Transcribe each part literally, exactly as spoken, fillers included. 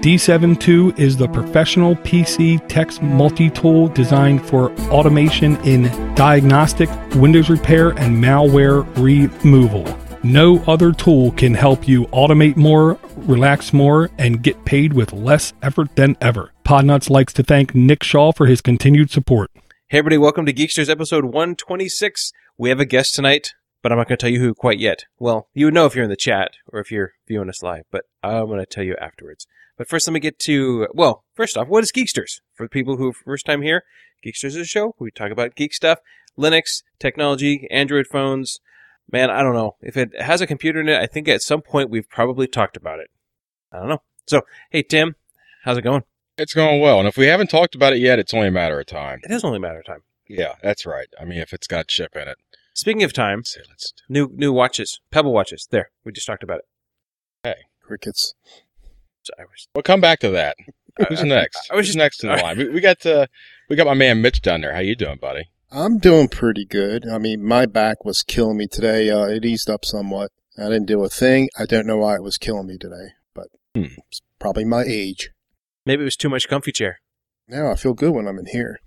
D seven two is the professional P C text multi-tool designed for automation in diagnostic, Windows repair, and malware removal. No other tool can help you automate more, relax more, and get paid with less effort than ever. Podnuts likes to thank Nick Shaw for his continued support. Hey everybody, welcome to Geeksters episode one twenty-six. We have a guest tonight, but I'm not going to tell you who quite yet. Well, you would know if you're in the chat or if you're viewing us live, but I'm going to tell you afterwards. But first, let me get to, well, first off, what is Geeksters? For the people who are first time here, Geeksters is a show where we talk about geek stuff, Linux, technology, Android phones. Man, I don't know. If it has a computer in it, I think at some point we've probably talked about it. I don't know. So, hey, Tim, how's it going? It's going well. And if we haven't talked about it yet, it's only a matter of time. It is only a matter of time. Yeah, that's right. I mean, if it's got chip in it. Speaking of time, Let's see, let's do- new new watches, Pebble watches. There, we just talked about it. Hey, Crickets. So I was, well, come back to that. I- Who's I- next? I was Who's just- next in the line? We, we got uh, we got my man Mitch down there. How you doing, buddy? I'm doing pretty good. I mean, my back was killing me today. Uh, it eased up somewhat. I didn't do a thing. I don't know why it was killing me today, but Hmm. it's probably my age. maybe it was too much comfy chair. Now I feel good when I'm in here.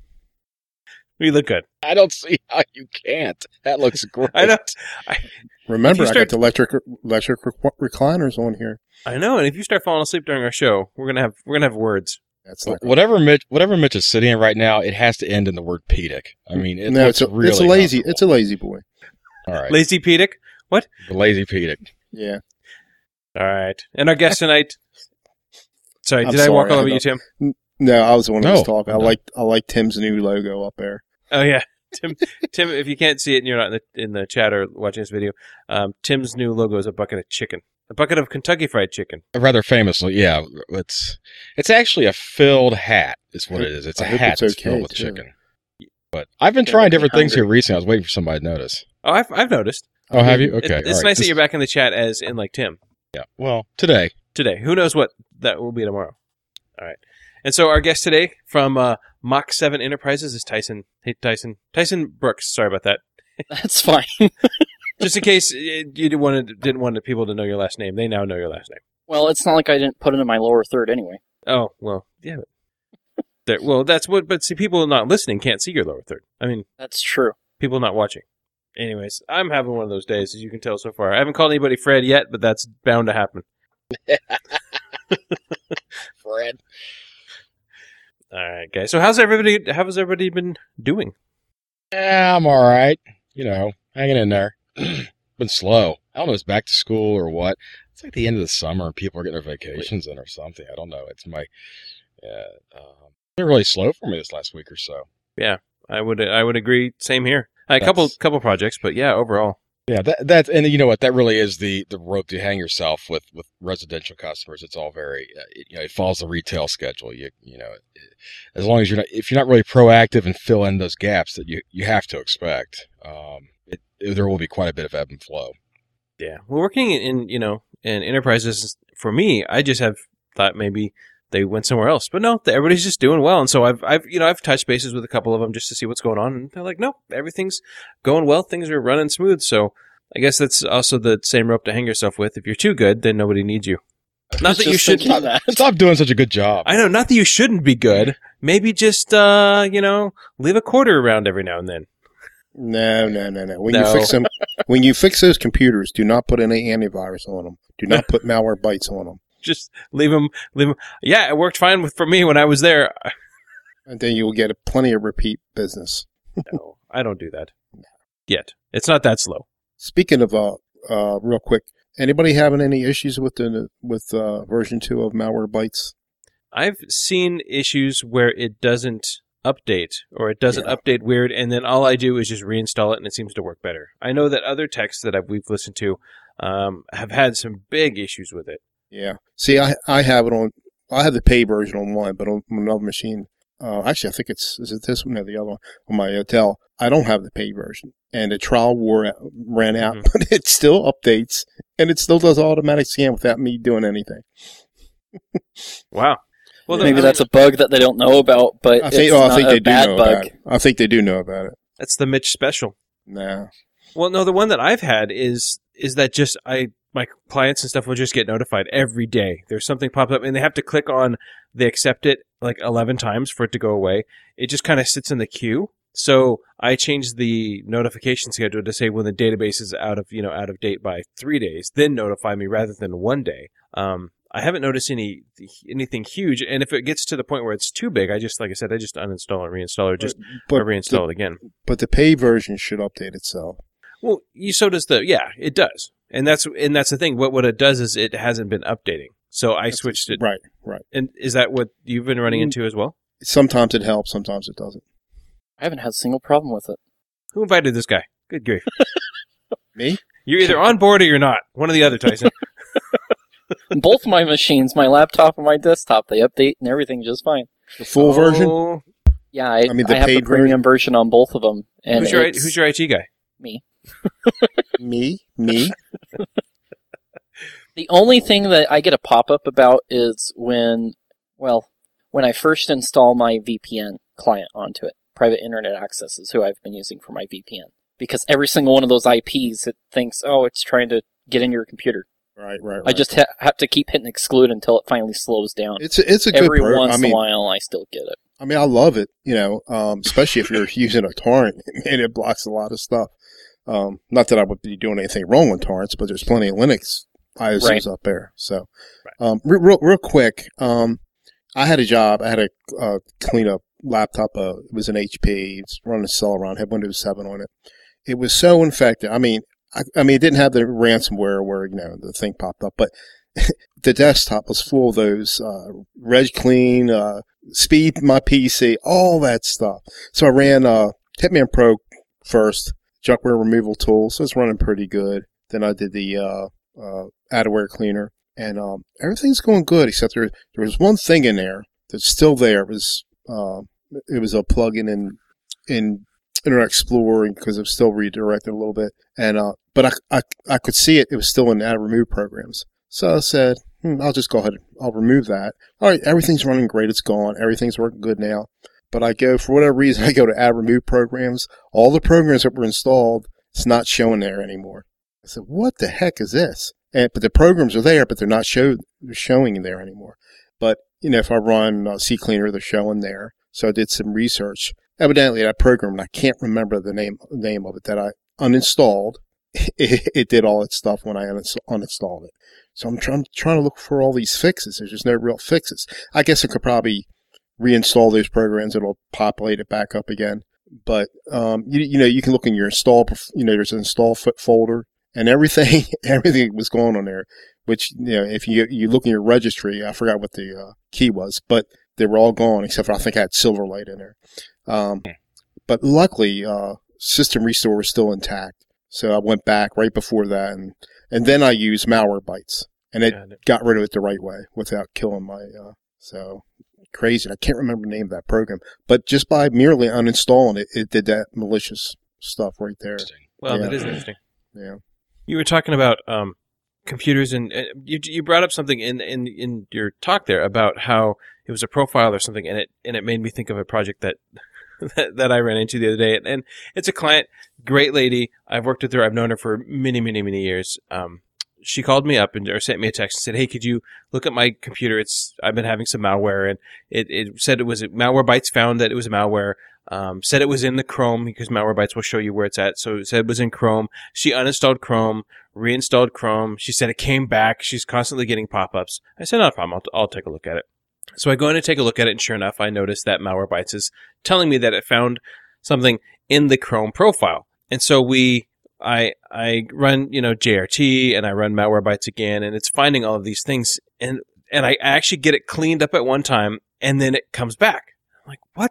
You look good. I don't see how you can't. That looks great. I know. I, Remember, If you I start- got the electric electric rec- recliners on here. I know. And if you start falling asleep during our show, we're gonna have we're gonna have words. That's like Whatever Mitch, whatever Mitch is sitting in right now, it has to end in the word pedic. I mean, it no, looks it's a, really it's a lazy comfortable. it's a lazy boy. All right, Lazy Pedic. the lazy pedic. Yeah. All right. And our guest tonight. Sorry, I'm did I walk sorry, all I over you, don't- Tim? No, I was the one who No, was talking. I no. like I like Tim's new logo up there. Oh yeah, Tim. Tim, if you can't see it and you're not in the in the chat or watching this video, um, Tim's new logo is a bucket of chicken, a bucket of Kentucky Fried Chicken. Rather famously, yeah. It's it's actually a filled hat. Is what it is. It's a I hope hat it's that's okay, filled with too. chicken. But I've been Yeah, trying make me different things here hungry. recently. I was waiting for somebody to notice. Oh, I've I've noticed. Oh, have you? It- Okay, it's all right. nice that This- you're back in the chat as in like Tim Yeah. Well, today. today. Who knows what that will be tomorrow? All right. And so our guest today from uh, Mach seven Enterprises is Tyson. Hey, Tyson. Tyson Brooks. Sorry about that. That's fine. Just in case uh, you didn't want to, didn't want the people to know your last name, they now know your last name. Well, it's not like I didn't put it in my lower third anyway. Oh well, yeah. But there, well, that's what. But see, people not listening can't see your lower third. I mean, That's true. people not watching. Anyways, I'm having one of those days, as you can tell so far. I haven't called anybody Fred yet, but that's bound to happen. Fred. All right, guys. So how's everybody? How's everybody been doing? Yeah, I'm all right. You know, hanging in there. Been slow. I don't know if it's back to school or what. It's like the end of the summer and people are getting their vacations in or something. I don't know. It's my, yeah, um, it's been really slow for me this last week or so. I would I would agree. Same here. A couple That's- couple projects, but yeah, overall. Yeah, that that's and you know what? That really is the the rope to hang yourself with with residential customers. It's all very, uh, it, you know, it follows the retail schedule. You you know, it, as long as you're not, if you're not really proactive and fill in those gaps that you you have to expect, um, it, it there will be quite a bit of ebb and flow. Yeah, well, working in you know in enterprises for me, I just have thought maybe they went somewhere else, but no, everybody's just doing well, and so I've I've you know I've touched bases with a couple of them just to see what's going on, and they're like, no, everything's going well, things are running smooth. So I guess that's also the same rope to hang yourself with. If you're too good, then nobody needs you. Not that you Just should. thinking that. Stop doing such a good job. I know, not that you shouldn't be good. Maybe just uh you know leave a quarter around every now and then. No, no, no, no. When No. you fix them, when you fix those computers, do not put any antivirus on them. Do not put malware bytes on them, Just leave them. Leave 'em. Yeah, it worked fine with, for me when I was there. and then you will get plenty of repeat business. No, I don't do that yet. It's not that slow. Speaking of, uh, uh, real quick, anybody having any issues with the with uh, version two of Malware Bytes? I've seen issues where it doesn't update or it doesn't Yeah. update weird, and then all I do is just reinstall it, and it seems to work better. I know that other techs that I've, we've listened to um, have had some big issues with it. Yeah. See, I I have it on. I have the pay version on one, but on another machine. Uh, actually, I think it's is it this one or the other one on my uh, Dell. I don't have the pay version, and the trial wore out, ran out, Mhm. but it still updates, and it still does automatic scan without me doing anything. Wow. Well, Maybe then, that's a bug that they don't know about, but I think. it's Oh, I not think a they do bad know bug. about it. I think they do know about it. that's the Mitch special. Nah. Well, no, the one that I've had is is that just I my clients and stuff will just get notified every day. There's something pops up, and they have to click on they accept it like eleven times for it to go away. It just kind of sits in the queue. So I changed the notification schedule to say when the database is out of you know out of date by three days, then notify me rather than one day. Um, I haven't noticed any anything huge, and if it gets to the point where it's too big, I just like I said, I just uninstall and reinstall, or just but or reinstall the, it again. But the paid version should update itself. Well, you, so does the yeah, it does, and that's and that's the thing. What what it does is it hasn't been updating. So I That's switched it. Right, right. And is that what you've been running into as well? Sometimes it helps, sometimes it doesn't. I haven't had a single problem with it. Who invited this guy? Good grief. Me? You're either on board or you're not. One or the other, Tyson. Both my machines, my laptop and my desktop, they update and everything just fine. The full version? Oh, Yeah, I, I mean, the I have the paid premium version on both of them. And who's your it's who's your I T guy? me. Me? Me? The only thing that I get a pop-up about is when, well, when I first install my V P N client onto it. Private Internet Access is who I've been using for my V P N. Because every single one of those I Ps, it thinks, oh, it's trying to get in your computer. Right, right, right. I just ha- have to keep hitting exclude until it finally slows down. It's a, it's a good Every program. once I mean, in a while, I still get it. I mean, I love it, you know, um, especially if you're using a torrent, and it blocks a lot of stuff. Um, not that I would be doing anything wrong with torrents, but there's plenty of Linux I S Os Right. up there. So, um, re- real, real quick, um, I had a job. I had to uh, clean up laptop. Uh, it was an H P. It's running Celeron. Had Windows seven on it. It was so infected. I mean, I, I mean, it didn't have the ransomware where you know the thing popped up, but the desktop was full of those uh, reg clean, uh, speed my P C, all that stuff. So I ran uh, Hitman Pro first, junkware removal tool. So it's running pretty good. Then I did the uh, uh, adware cleaner, and um, everything's going good except there there was one thing in there that's still there. It was uh, it was a plugin in in Internet Explorer because it was still redirected a little bit, and uh, but I, I I could see it. It was still in add remove programs. So I said, hmm, I'll just go ahead. I'll remove that. All right, everything's running great. It's gone. Everything's working good now. But I go, for whatever reason, I go to add remove programs. All the programs that were installed, it's not showing there anymore. I said, what the heck is this? And, but the programs are there, but they're not show, they're showing there anymore. But, you know, if I run uh, CCleaner, they're showing there. So I did some research. Evidently, that program, and I can't remember the name name of it, that I uninstalled. It, it did all its stuff when I uninstalled it. So I'm trying, trying to look for all these fixes. There's just no real fixes. I guess I could probably reinstall those programs. It'll populate it back up again. But, um, you, you know, you can look in your install, you know, there's an install folder and everything, everything was going on there, which, you know, if you, you look in your registry, I forgot what the uh, key was, but they were all gone except for I think I had Silverlight in there. Um, but luckily, uh, System Restore was still intact. So I went back right before that, and, and then I used Malwarebytes, and it, it got rid of it the right way without killing my, uh, so crazy. I can't remember the name of that program, but just by merely uninstalling it, it did that malicious stuff right there. Well, yeah. that is interesting. Yeah. You were talking about, um, computers, and uh, you, you brought up something in, in, in your talk there about how it was a profile or something, and it, and it made me think of a project that, that, that I ran into the other day. And it's a client, great lady. I've worked with her. I've known her for many, many, many years. Um, she called me up and or sent me a text and said, "Hey, could you look at my computer? It's I've been having some malware," and it, it said it was Malwarebytes found that it was a malware. Um, said it was in the Chrome because Malwarebytes will show you where it's at. So it said it was in Chrome. She uninstalled Chrome, reinstalled Chrome. She said it came back. She's constantly getting pop-ups. I said, "Not a problem. I'll, I'll take a look at it." So I go in and take a look at it, and sure enough, I noticed that Malwarebytes is telling me that it found something in the Chrome profile. And so we, I, I run, you know, J R T, and I run Malwarebytes again, and it's finding all of these things, and and I actually get it cleaned up at one time, and then it comes back. I'm like, what?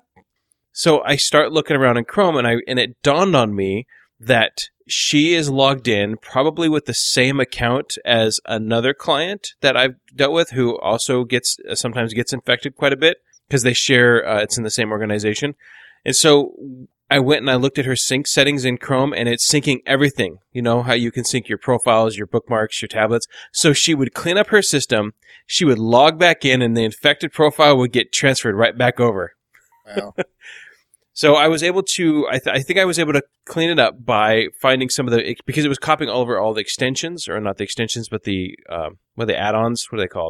So I start looking around in Chrome, and I and it dawned on me that she is logged in probably with the same account as another client that I've dealt with who also gets sometimes gets infected quite a bit because they share, uh, it's in the same organization. And so I went and I looked at her sync settings in Chrome, and it's syncing everything. You know how you can sync your profiles, your bookmarks, your tablets. So she would clean up her system, she would log back in, and the infected profile would get transferred right back over. Wow. So I was able to, I, th- I think I was able to clean it up by finding some of the, because it was copying all over all the extensions, or not the extensions, but the, um, what are the add-ons? What are they called?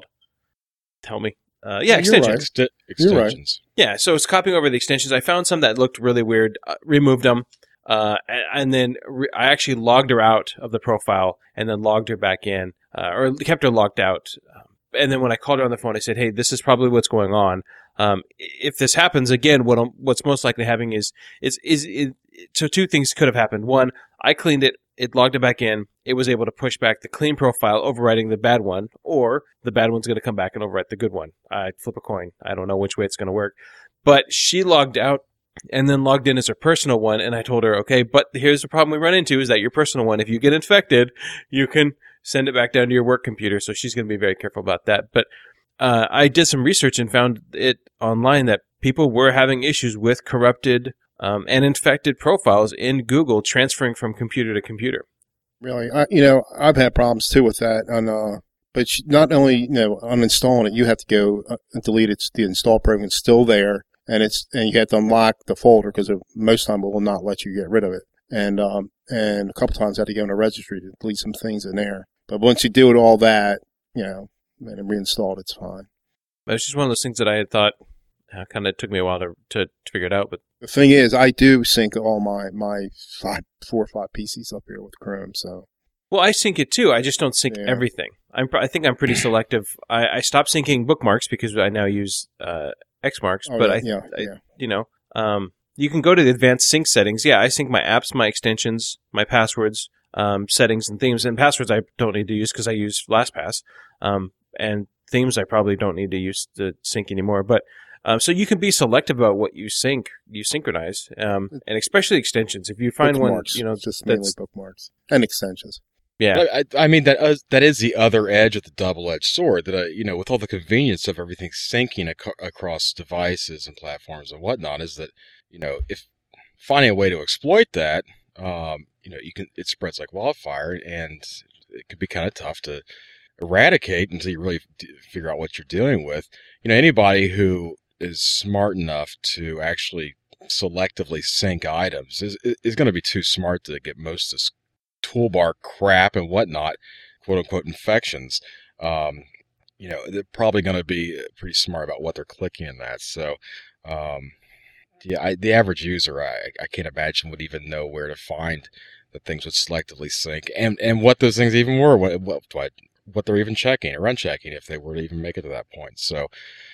Tell me. Uh, yeah, You're extensions. right. Ext- extensions. Yeah, so it's copying over the extensions. I found some that looked really weird, uh, removed them, uh, and, and then re- I actually logged her out of the profile and then logged her back in, uh, or kept her logged out. And then when I called her on the phone, I said, hey, this is probably what's going on. Um, if this happens again, what I'm, what's most likely happening is, is, is, is, so two things could have happened. One, I cleaned it, it logged it back in, it was able to push back the clean profile, overwriting the bad one, or the bad one's going to come back and overwrite the good one. I flip a coin. I don't know which way it's going to work. But she logged out and then logged in as her personal one, and I told her, okay, but here's the problem we run into is that your personal one, if you get infected, you can send it back down to your work computer. So she's going to be very careful about that. But Uh, I did some research and found it online that people were having issues with corrupted um, and infected profiles in Google transferring from computer to computer. Really, I, you know, I've had problems too with that. On, uh, but not only you know uninstalling it, you have to go uh, and delete it. The install program is still there, and it's and you have to unlock the folder because most time it will not let you get rid of it. And um, and a couple times I had to go in the registry to delete some things in there. But once you do it all that, you know. And reinstalled, it's fine. It was just one of those things that I had thought uh, kind of took me a while to, to to figure it out. But the thing is, I do sync all my my five, four or five P Cs up here with Chrome. So, well, I sync it too. I just don't sync Yeah. everything. I'm I think I'm pretty selective. I, I stopped syncing bookmarks because I now use uh, Xmarks. oh, but yeah, I, yeah, I yeah. you know, um, you can go to the advanced sync settings. Yeah, I sync my apps, my extensions, my passwords, um, settings, and themes. And passwords I don't need to use because I use LastPass. Um, and themes I probably don't need to use to sync anymore. But um, so you can be selective about what you sync, you synchronize, um, and especially extensions. If you find Bookmarks, one, you know, just mainly that's bookmarks and extensions. yeah, I, I mean that uh, that is the other edge of the double-edged sword. That uh, you know, with all the convenience of everything syncing ac- across devices and platforms and whatnot, is that you know if finding a way to exploit that, um, you know, you can it spreads like wildfire, and it could be kind of tough to eradicate until you really d- figure out what you're dealing with. You know, anybody who is smart enough to actually selectively sync items is is going to be too smart to get most of this toolbar crap and whatnot, quote unquote infections. Um, you know, they're probably going to be pretty smart about what they're clicking in that. So, um, yeah, I, the average user, I, I can't imagine would even know where to find the things would selectively sync and, and what those things even were. What, what, what what they're even checking or unchecking if they were to even make it to that point. So,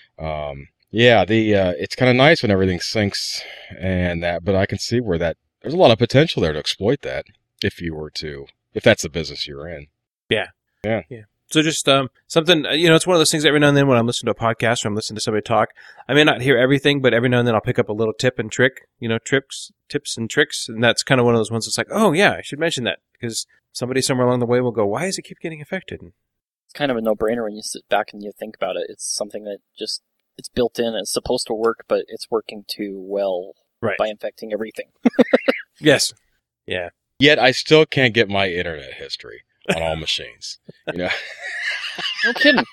um, yeah, the, uh, it's kind of nice when everything syncs and that, but I can see where that, there's a lot of potential there to exploit that if you were to, if that's the business you're in. yeah, Yeah. yeah. So just um, something, you know, it's one of those things every now and then when I'm listening to a podcast or I'm listening to somebody talk, I may not hear everything, but every now and then I'll pick up a little tip and trick, you know, tricks, tips and tricks. And that's kind of one of those ones that's like, oh, yeah, I should mention that because somebody somewhere along the way will go, why does it keep getting affected? It's kind of a no-brainer when you sit back and you think about it. It's something that just, it's built in. It's supposed to work, but it's working too well Right. by infecting everything. Yes. Yeah. Yet I still can't get my internet history on all machines. You know, No kidding.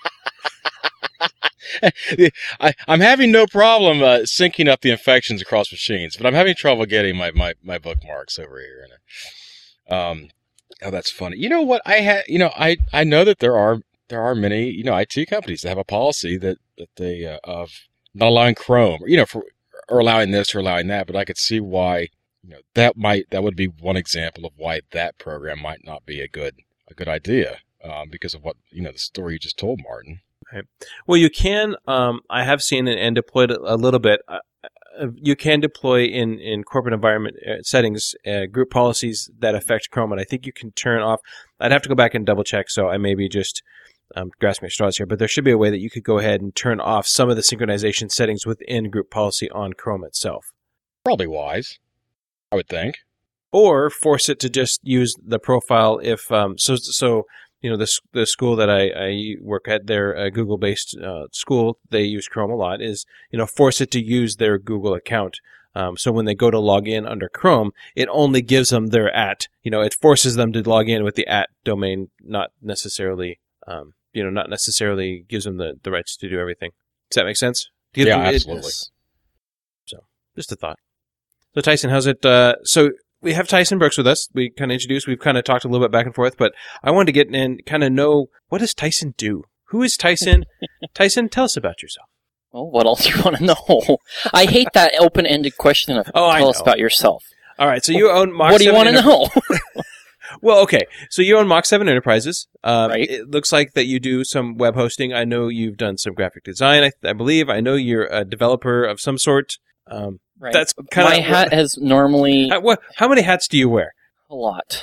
I, I'm having no problem uh, syncing up the infections across machines, but I'm having trouble getting my, my, my bookmarks over here. And, um, oh, that's funny. You know what? I had, you know, I, I know that there are there are many, you know, I T companies that have a policy that that they uh, of not allowing Chrome, you know, for or allowing this or allowing that. But I could see why, you know, that might that would be one example of why that program might not be a good a good idea um, because of what you know the story you just told, Martin. Right. Well, you can. Um, I have seen it and deployed it a little bit. Uh, you can deploy in, in corporate environment uh, settings uh, group policies that affect Chrome, and I think you can turn off. I'd have to go back and double check, so I may be just um, grasping at straws here. But there should be a way that you could go ahead and turn off some of the synchronization settings within group policy on Chrome itself, Probably wise, I would think. or force it to just use the profile if um, so so. You know, the the school that I, I work at, their uh, Google-based uh, school, they use Chrome a lot, is, you know, force it to use their Google account. Um, so when they go to log in under Chrome, it only gives them their at. You know, it forces them to log in with the at domain, not necessarily, um, you know, not necessarily gives them the, the rights to do everything. Does that make sense? Yeah, It- absolutely. So, just a thought. So Tyson, how's it? Uh, so we have Tyson Brooks with us. We kind of introduced. We've kind of talked a little bit back and forth, but I wanted to get in and kind of know, what does Tyson do? Who is Tyson? Tyson, tell us about yourself. Well, what else do you want to know? I hate that open-ended question of Oh, I tell us know. about yourself. All right, so you own Mach What do you seven want to Enter- know? Well, okay. So you own Mach seven Enterprises. Um, Right. It looks like that you do some web hosting. I know you've done some graphic design, I, I believe. I know you're a developer of some sort. Um, Right. That's kind of My hat has normally How, what, how many hats do you wear? a lot.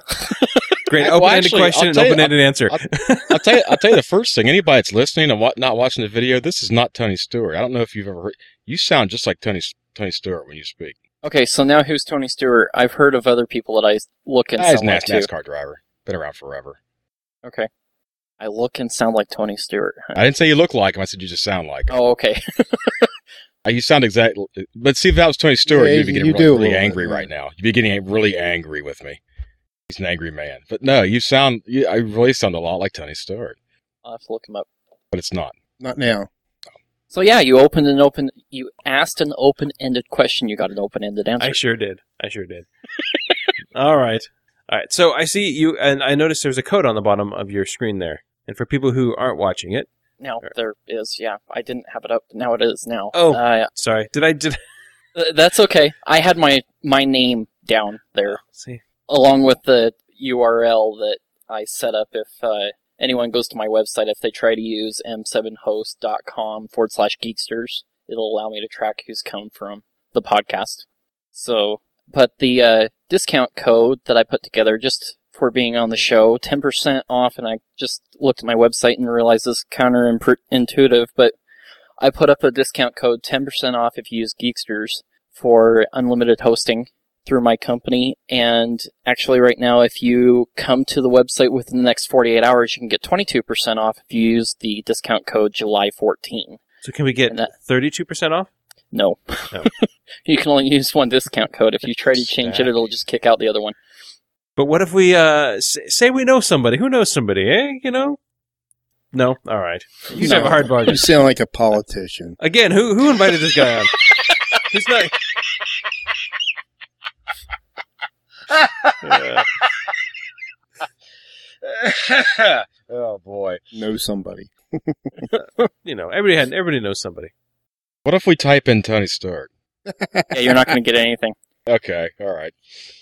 Great Well, open-ended actually, question I'll and tell you- open-ended answer. I'll tell you. I'll tell you the first thing. Anybody that's listening and wa- not watching the video, this is not Tony Stewart. I don't know if you've ever heard. You sound just like Tony Tony Stewart when you speak. Okay, so now who's Tony Stewart? I've heard of other people that I look and Ah, he's a sound like NAS- too. NASCAR driver. Been around forever. Okay. I look and sound like Tony Stewart. I didn't say you look like him. I said you just sound like him. Oh, okay. Uh, You sound exactly. But see, if that was Tony Stewart, Yeah, you'd be getting you really, do a really little bit, angry yeah. right now. You'd be getting really angry with me. He's an angry man. But no, you sound. You, I really sound a lot like Tony Stewart, I'll have to look him up. but it's not. Not now. So yeah, you opened an open, you asked an open-ended question, you got an open-ended answer. I sure did. I sure did. All right. All right. So I see you, and I noticed there's a code on the bottom of your screen there. And for people who aren't watching it, Now, there is, yeah. I didn't have it up, but now it is now. Oh. Uh, sorry, did I did? th- that's okay. I had my, my name down there, See, along with the U R L that I set up if uh, anyone goes to my website. If they try to use m seven host dot com forward slash geeksters, it'll allow me to track who's come from the podcast. So, but the uh, discount code that I put together just for being on the show, ten percent off, and I just looked at my website and realized this is counterintuitive, but I put up a discount code, ten percent off if you use Geeksters for unlimited hosting through my company. And actually right now, if you come to the website within the next forty-eight hours, you can get twenty-two percent off if you use the discount code July fourteenth. so can we get And that- thirty-two percent off? No. No. You can only use one discount code. If you try to change it, it'll just kick out the other one. But what if we uh s- say we know somebody? Who knows somebody? Eh, you know? No. All right. You No. have a hard bargain. You sound like a politician. Again, who who invited this guy on? Who's not? Yeah. Oh boy. Know somebody. You know, everybody had everybody knows somebody. What if we type in Tony Stewart? Yeah, you're not going to get anything. Okay. All right.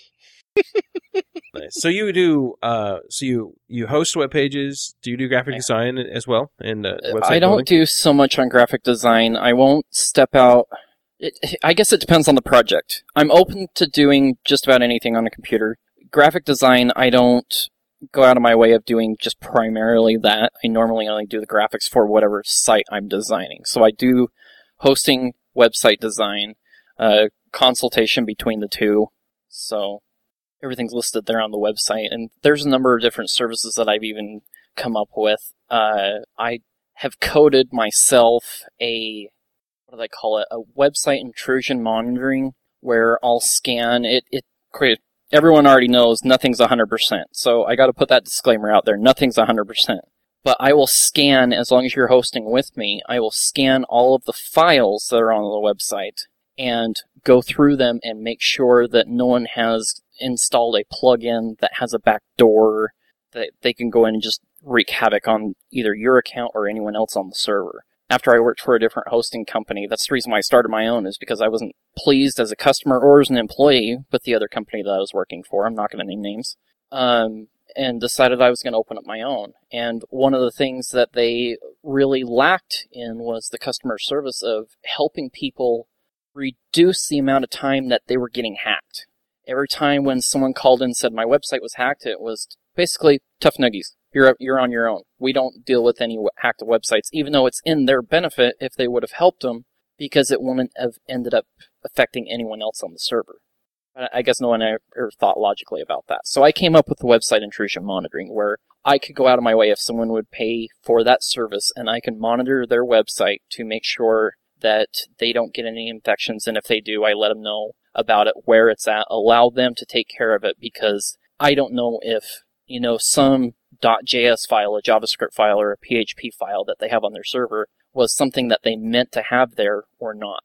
Nice. So you do uh so you you host web pages. Do you do graphic Yeah. design as well and uh, website I don't building? do so much on graphic design. I won't step out. It, I guess it depends on the project. I'm open to doing just about anything on a computer. Graphic design, I don't go out of my way of doing just primarily that. I normally only do the graphics for whatever site I'm designing. So I do hosting, website design, uh, consultation between the two. So everything's listed there on the website. And there's a number of different services that I've even come up with. Uh, I have coded myself a, what do they call it, a website intrusion monitoring, where I'll scan it. It create, everyone already knows nothing's one hundred percent. So I got to put that disclaimer out there. Nothing's one hundred percent. But I will scan, as long as you're hosting with me, I will scan all of the files that are on the website and go through them and make sure that no one has installed a plugin that has a backdoor that they can go in and just wreak havoc on either your account or anyone else on the server. After I worked for a different hosting company, that's the reason why I started my own, is because I wasn't pleased as a customer or as an employee with the other company that I was working for. I'm not going to name names. Um, and decided I was going to open up my own. And one of the things that they really lacked in was the customer service of helping people reduce the amount of time that they were getting hacked. Every time when someone called in and said my website was hacked, it was basically tough nuggies. You're you're on your own. We don't deal with any hacked websites, even though it's in their benefit if they would have helped them, because it wouldn't have ended up affecting anyone else on the server. I guess no one ever thought logically about that. So I came up with the website intrusion monitoring, where I could go out of my way if someone would pay for that service, and I can monitor their website to make sure that they don't get any infections, and if they do, I let them know about it, where it's at, allow them to take care of it, because I don't know if, you know, some .js file, a JavaScript file, or a P H P file that they have on their server was something that they meant to have there or not.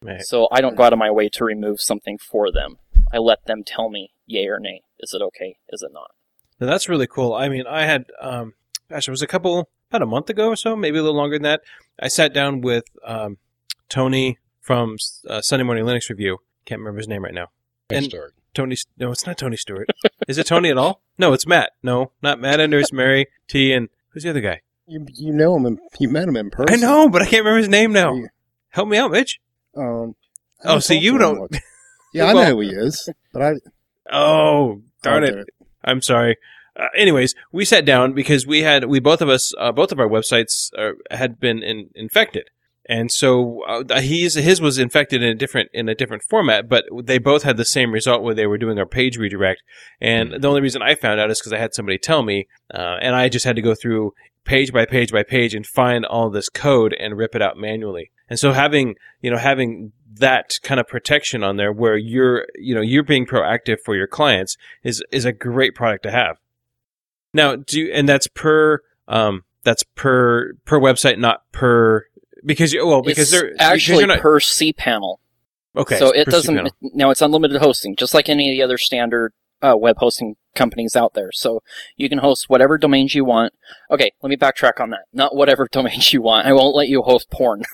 Right. So I don't go out of my way to remove something for them. I let them tell me yay or nay. Is it okay? Is it not? Now, that's really cool. I mean, I had, um, gosh, it was a couple, about a month ago or so, maybe a little longer than that. I sat down with um, Tony from uh, Sunday Morning Linux Review. Can't remember his name right now. And Start. Tony, no, it's not Tony Stewart. Is it Tony at all? No, it's Matt. No, not Matt Enders, Mary T, and who's the other guy? You you know him. In, you met him in person. I know, but I can't remember his name now. Yeah. Help me out, Mitch. Um. I Oh, haven't so talked you to him don't. much. Yeah, I Well- know who he is, but I. Oh, darn I it. did I'm sorry. Uh, anyways, we sat down because we had, we both of us, uh, both of our websites uh, had been in, infected. And so uh, he's, his was infected in a different, in a different format, but they both had the same result where they were doing our page redirect. And the only reason I found out is because I had somebody tell me, uh, and I just had to go through page by page by page and find all this code and rip it out manually. And so having, you know, having that kind of protection on there where you're, you know, you're being proactive for your clients is, is a great product to have. Now, do you, and that's per, um, that's per, per website, not per, because you, well, because it's they're, actually because you're not, per cPanel. okay. So it per doesn't. cPanel. Now it's unlimited hosting, just like any of the other standard uh, web hosting companies out there. So you can host whatever domains you want. Okay, let me backtrack on that. Not whatever domains you want. I won't let you host porn.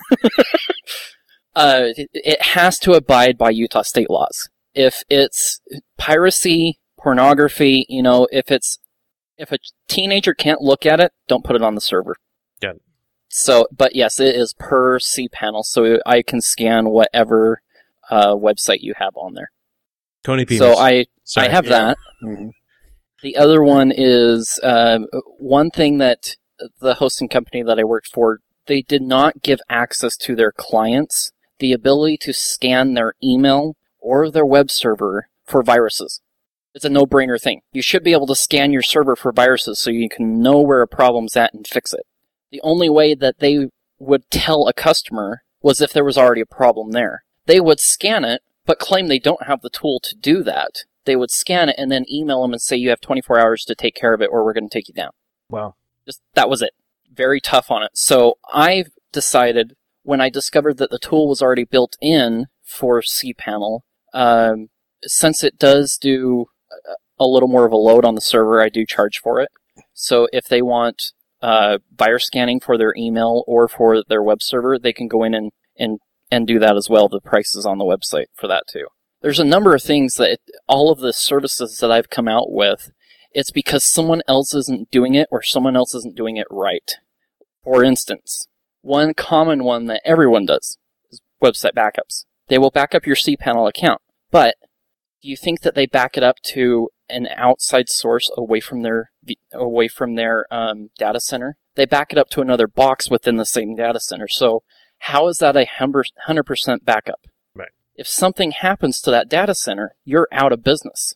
uh, it, it has to abide by Utah state laws. If it's piracy, pornography, you know, if it's if a teenager can't look at it, don't put it on the server. Got it. So, but yes, it is per cPanel, so I can scan whatever uh, website you have on there. Tony P. So I Sorry. I have Yeah. that. Mhm. The other one is um, one thing that the hosting company that I worked for, they did not give access to their clients the ability to scan their email or their web server for viruses. It's a no-brainer thing. You should be able to scan your server for viruses so you can know where a problem's at and fix it. The only way that they would tell a customer was if there was already a problem there. They would scan it, but claim they don't have the tool to do that. They would scan it and then email them and say, you have twenty-four hours to take care of it or we're going to take you down. Wow. Just that was it. Very tough on it. So I decided when I discovered that the tool was already built in for cPanel, um, since it does do a little more of a load on the server, I do charge for it. So if they want uh, virus scanning for their email or for their web server, they can go in and, and, and do that as well. The price is on the website for that too. There's a number of things that it, all of the services that I've come out with, it's because someone else isn't doing it or someone else isn't doing it right. For instance, one common one that everyone does is website backups. They will back up your cPanel account, but do you think that they back it up to an outside source away from their away from their um, data center? They back it up to another box within the same data center. So how is that a one hundred percent backup? Right. If something happens to that data center, you're out of business.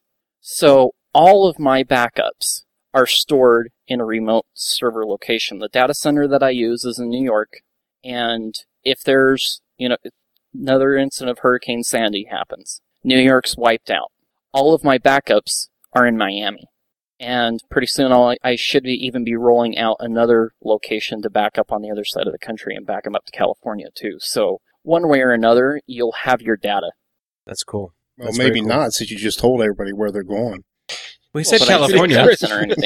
So all of my backups are stored in a remote server location. The data center that I use is in New York, and if there's, you know, another incident of Hurricane Sandy happens, New York's wiped out. All of my backups are in Miami. And pretty soon I'll, I should be, even be rolling out another location to back up on the other side of the country and back them up to California too. So one way or another, you'll have your data. That's cool. Well, That's maybe very cool. not, since you just told everybody where they're going. We said But I didn't say California. data center or anything.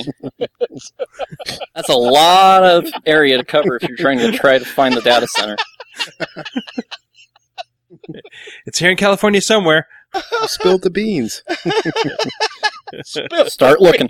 That's a lot of area to cover if you're trying to try to find the data center. It's here in California somewhere. You spilled the beans. Start looking.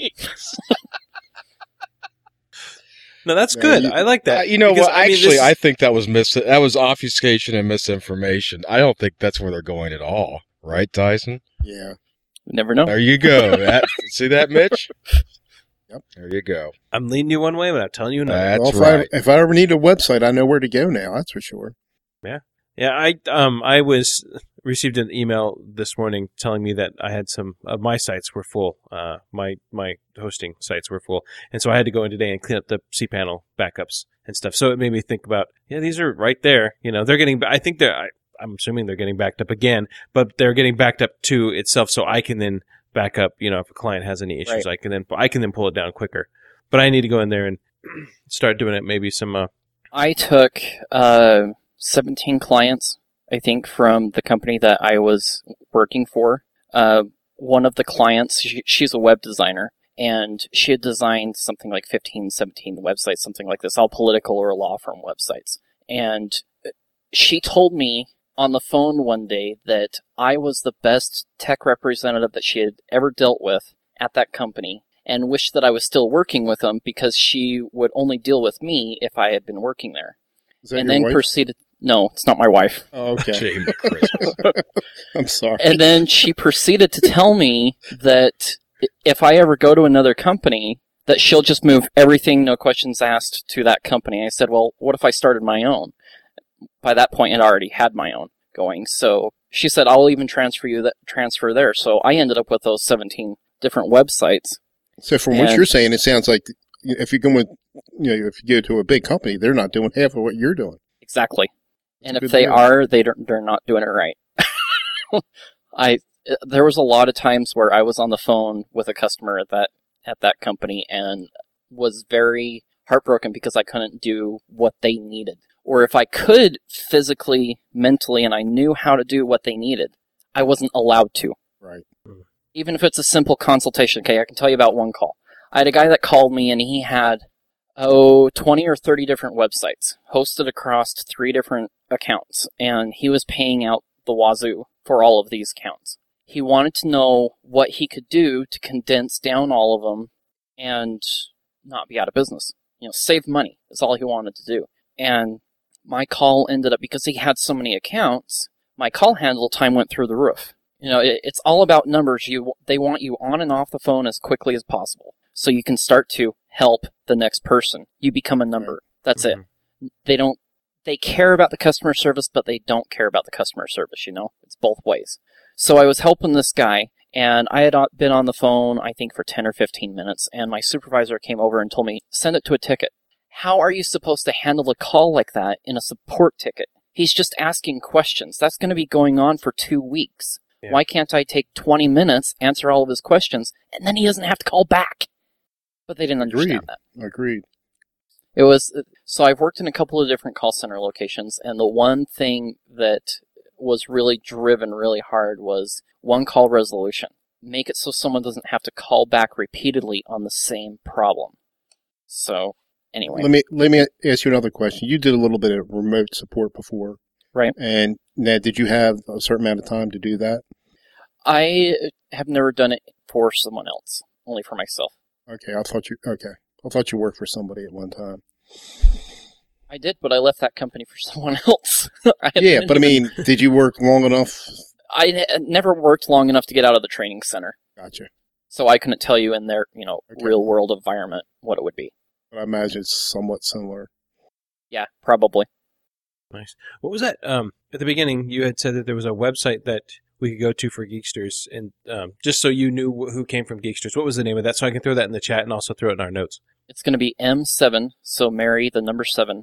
No, that's Yeah, good. you- I like that. Uh, you know Because, what? I mean, Actually, this- I think that was mis- that was obfuscation and misinformation. I don't think that's where they're going at all. Right, Tyson? Yeah. You never know. There you go. That, see that, Mitch? Yep. There you go. I'm leading you one way, but I'm telling you another. That's well, if right. I if I ever need a website, I know where to go now. That's for sure. Yeah, I um I was received an email this morning telling me that I had some of my sites were full. Uh, my my hosting sites were full, and so I had to go in today and clean up the cPanel backups and stuff. So it made me think about, yeah, these are right there. You know, they're getting. I think they're. I, I'm assuming they're getting backed up again, but they're getting backed up to itself, so I can then back up. You know, if a client has any issues, Right. I can then I can then pull it down quicker. But I need to go in there and start doing it. Maybe some. Uh, I took uh, seventeen clients I think, from the company that I was working for. Uh, one of the clients, she, she's a web designer, and she had designed something like fifteen, seventeen websites, something like this, all political or law firm websites. And she told me on the phone one day that I was the best tech representative that she had ever dealt with at that company, and wished that I was still working with them because she would only deal with me if I had been working there. Is that And your then wife? proceeded... No, it's not my wife. Oh, okay. Shame of Christmas. I'm sorry. And then she proceeded to tell me that if I ever go to another company, that she'll just move everything, no questions asked, to that company. I said, well, what if I started my own? By that point, I'd already had my own going. So she said, I'll even transfer you that transfer there. So I ended up with those seventeen different websites. So from what and- you're saying, it sounds like if you go with, you know, if you go to a big company, they're not doing half of what you're doing. Exactly. And That's a if good they deal. are, they don't, they're not doing it right. I there was a lot of times where I was on the phone with a customer at that at that company and was very heartbroken because I couldn't do what they needed. Or if I could physically, mentally, and I knew how to do what they needed, I wasn't allowed to. Right. Even if it's a simple consultation. Okay, I can tell you about one call. I had a guy that called me and he had, oh, twenty or thirty different websites hosted across three different accounts, and he was paying out the wazoo for all of these accounts. He wanted to know what he could do to condense down all of them and not be out of business. You know, save money is all he wanted to do. And my call ended up, because he had so many accounts, my call handle time went through the roof. You know, it, it's all about numbers. You, they want you on and off the phone as quickly as possible so you can start to help the next person. You become a number. That's Mhm. it. They don't, they care about the customer service, but they don't care about the customer service, you know? It's both ways. So I was helping this guy, and I had been on the phone, I think, for ten or fifteen minutes, and my supervisor came over and told me, send it to a ticket. How are you supposed to handle a call like that in a support ticket? He's just asking questions. That's going to be going on for two weeks. Yeah. Why can't I take twenty minutes, answer all of his questions, and then he doesn't have to call back? But they didn't understand Agreed. that. Agreed. It was, so I've worked in a couple of different call center locations, and the one thing that was really driven really hard was one call resolution. Make it so someone doesn't have to call back repeatedly on the same problem. So, anyway. Let me let me ask you another question. You did a little bit of remote support before, Right. and now did you have a certain amount of time to do that? I have never done it for someone else, only for myself. Okay, I thought you. Okay, I thought you worked for somebody at one time. I did, but I left that company for someone else. I Yeah, didn't but I even- mean, did you work long enough? I ne- never worked long enough to get out of the training center, Gotcha. so I couldn't tell you in their, you know, Okay. real world environment what it would be. But I imagine it's somewhat similar. Yeah, probably. Nice. What was that? Um, at the beginning, you had said that there was a website that we could go to for Geeksters, and um, just so you knew wh- who came from Geeksters, what was the name of that? So I can throw that in the chat and also throw it in our notes. It's going to be M seven, so Mary, the number seven,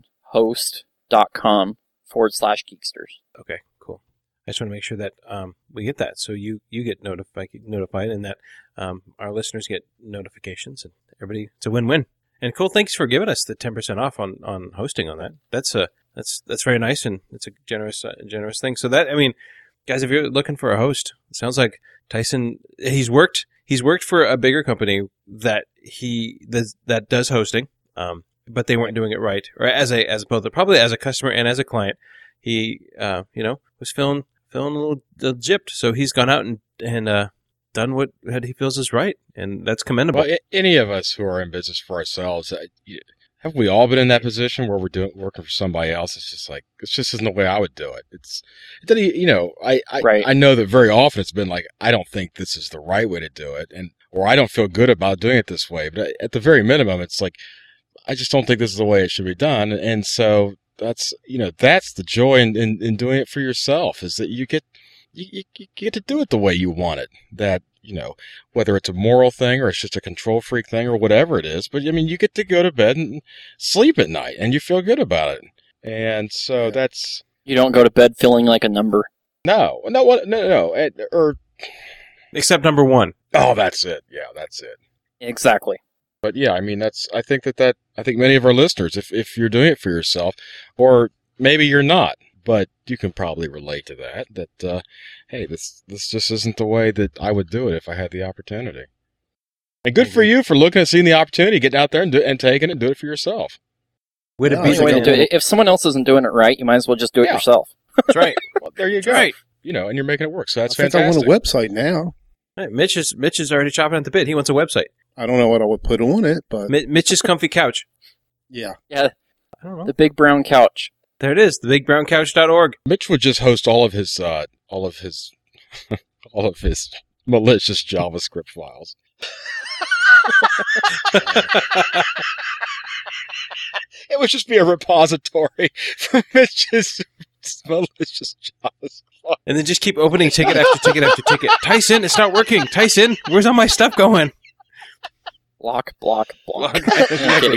host.com forward slash Geeksters. Okay, cool. I just want to make sure that um, we get that, so you, you get notified, notified, and that um, our listeners get notifications, and everybody. It's a win-win. And cool. Thanks for giving us the ten percent off on, on hosting on that. That's a that's that's very nice, and it's a generous uh, generous thing. So that I mean, guys, if you're looking for a host, it sounds like Tyson. He's worked he's worked for a bigger company that he does, that does hosting, um, but they weren't doing it right, or as a as both probably as a customer and as a client. He uh, you know was feeling feeling a little, little gypped, so he's gone out and and uh, done what, what he feels is right, and that's commendable. Well, a- any of us who are in business for ourselves, uh, you, have we all been in that position where we're doing working for somebody else? It's just like it's just isn't the way I would do it. It's, it doesn't, you know, I I, Right. I know that very often it's been like I don't think this is the right way to do it, and or I don't feel good about doing it this way. But at the very minimum, it's like I just don't think this is the way it should be done, and so that's you know that's the joy in in, in doing it for yourself is that you get you, you get to do it the way you want it. That. You know, whether it's a moral thing or it's just a control freak thing or whatever it is. But I mean, you get to go to bed and sleep at night and you feel good about it. And so that's, You don't go to bed feeling like a number. no, no, what, no, no, no. eh, Or, Except number one. oh, that's it. Yeah, that's it. Exactly. But yeah, I mean, that's, I think that that, I think many of our listeners, if, if you're doing it for yourself, or maybe you're not, but you can probably relate to that, that, uh, hey, this, this just isn't the way that I would do it if I had the opportunity. And good for you for looking at seeing the opportunity, getting out there and, do, and taking it and do it for yourself. Way to Yeah, be I Way to think do it. If someone else isn't doing it right, you might as well just do it Yeah. yourself. That's right. Well, there you go. Right. You know, and you're making it work. So that's I think fantastic. I want a website now. Right, Mitch is Mitch is already chopping at the bit. He wants a website. I don't know what I would put on it, but Mi- Mitch's comfy couch. yeah. Yeah, I don't know. the big brown couch. There it is. the big brown couch dot org. Mitch would just host all of his, uh, all of his, all of his malicious JavaScript files. It would just be a repository for Mitch's malicious JavaScript. And then just keep opening ticket after ticket after ticket. Tyson, it's not working. Tyson, where's all my stuff going? Block, block, block. Block. I'm kidding.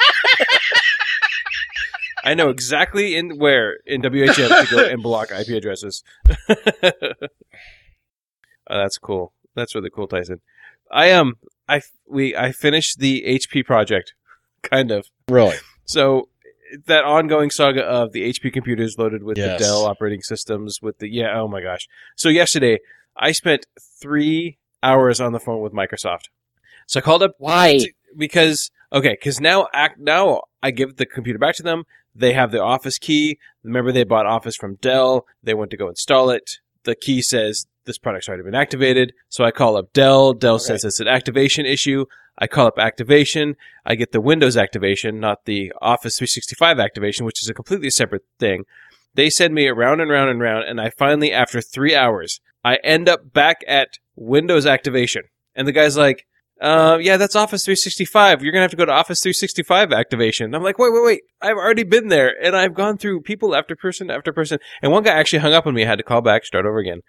I know exactly in where in W H M to go and block I P addresses. Oh, that's cool. That's really cool, Tyson. I um I we I finished the H P project, kind of. Really? So that ongoing saga of the H P computers loaded with Yes. the Dell operating systems with the yeah, oh my gosh. So yesterday I spent three hours on the phone with Microsoft. So I called up Why? t- because okay, because now act now I give the computer back to them. They have the Office key. Remember, they bought Office from Dell. They went to go install it. The key says this product's already been activated. So I call up Dell. Dell Okay. says it's an activation issue. I call up activation. I get the Windows activation, not the Office three sixty-five activation, which is a completely separate thing. They send me around and round and round, and I finally, after three hours, I end up back at Windows activation. And the guy's like, uh, yeah, that's Office three sixty-five. You're going to have to go to Office three sixty-five activation. I'm like, wait, wait, wait. I've already been there, and I've gone through people after person after person. And one guy actually hung up on me. I had to call back, start over again.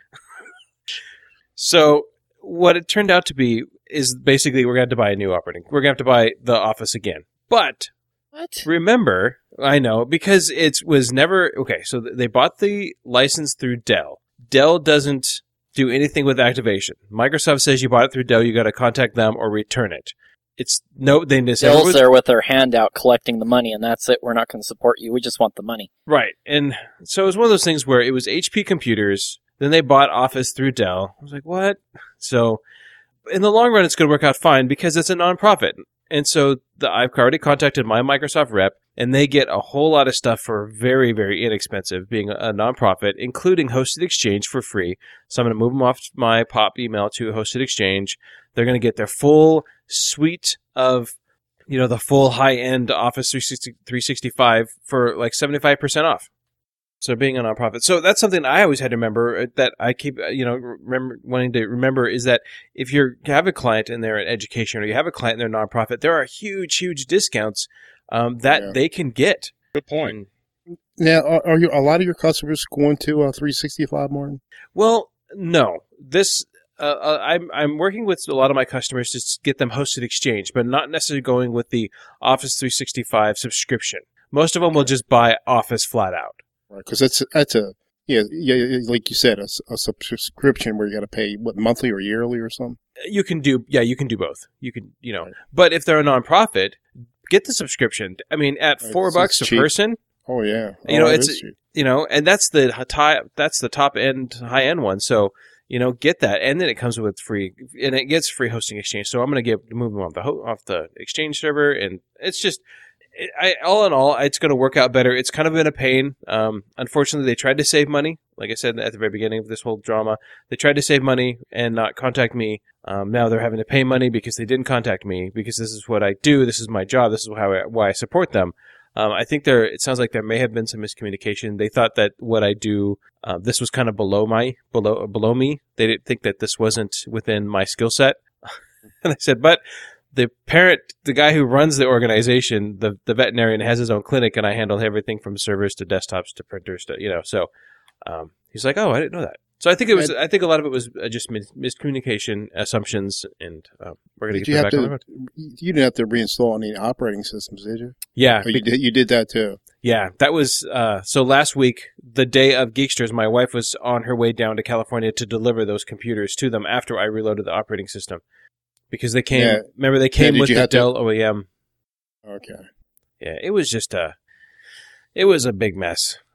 So what it turned out to be is basically we're going to have to buy a new operating. We're going to have to buy the Office again. But What? remember, I know, because it was never, okay, so they bought the license through Dell. Dell doesn't do anything with activation. Microsoft says you bought it through Dell, you got to contact them or return it. It's no, they just Dell's there with their hand out collecting the money, and that's it. We're not going to support you. We just want the money. right. And so it was one of those things where it was H P computers, then they bought Office through Dell. I was like, what? So in the long run, it's going to work out fine because it's a nonprofit. And so the, I've already contacted my Microsoft rep, and they get a whole lot of stuff for very, very inexpensive, being a, a nonprofit, including Hosted Exchange for free. So I'm going to move them off my pop email to Hosted Exchange. They're going to get their full suite of, you know, the full high-end Office three sixty-five for like seventy-five percent off. So being a nonprofit. So that's something I always had to remember, uh, that I keep, uh, you know, remember wanting to remember, is that if you're, you have a client and they're in education, or you have a client and they're a nonprofit, there are huge, huge discounts um, that Yeah. they can get. Good point. Now, are, are you, a lot of your customers going to uh, three sixty-five, Martin? Well, no. This uh, uh, I'm I'm working with a lot of my customers to s- get them Hosted Exchange, but not necessarily going with the Office three sixty-five subscription. Most of them will just buy Office flat out. Right, because that's that's a yeah, yeah, yeah, like you said, a, s- a subscription where you got to pay what, monthly or yearly or something. You can do, yeah, you can do both. You can, you know, Right. but if they're a nonprofit, get the subscription. I mean, at Right, four it's- bucks it's a cheap. person, Oh yeah, You know, oh, that it's- is cheap. you know, and that's the high, that's the top end, high end one. So, you know, get that, and then it comes with free, and it gets free hosting exchange. So I'm going to get move them off the ho- off the exchange server, and it's just, it, I all in all, it's going to work out better. It's kind of been a pain. Um, unfortunately, they tried to save money, like I said at the very beginning of this whole drama. They tried to save money and not contact me. Um, now they're having to pay money because they didn't contact me, because this is what I do. This is my job. This is how I, why I support them. Um, I think there. It sounds like there may have been some miscommunication. They thought that what I do, uh, this was kind of below my below below me. They didn't think that this wasn't within my skill set. And I said, but the parent, the guy who runs the organization, the the veterinarian, has his own clinic, and I handle everything from servers to desktops to printers to, you know. So um, he's like, oh, I didn't know that. So I think it was. I think a lot of it was uh, just mis- miscommunication, assumptions, and uh, we're gonna Did get you them have back on the to? road. You didn't have to reinstall any operating systems, did you? Yeah, Oh, you did. You did that too. Yeah, that was, uh, so last week, the day of Geeksters, my wife was on her way down to California to deliver those computers to them after I reloaded the operating system. Because they came, Yeah. remember they came did with you the have to- Dell O E M. Okay. Yeah, it was just a, it was a big mess.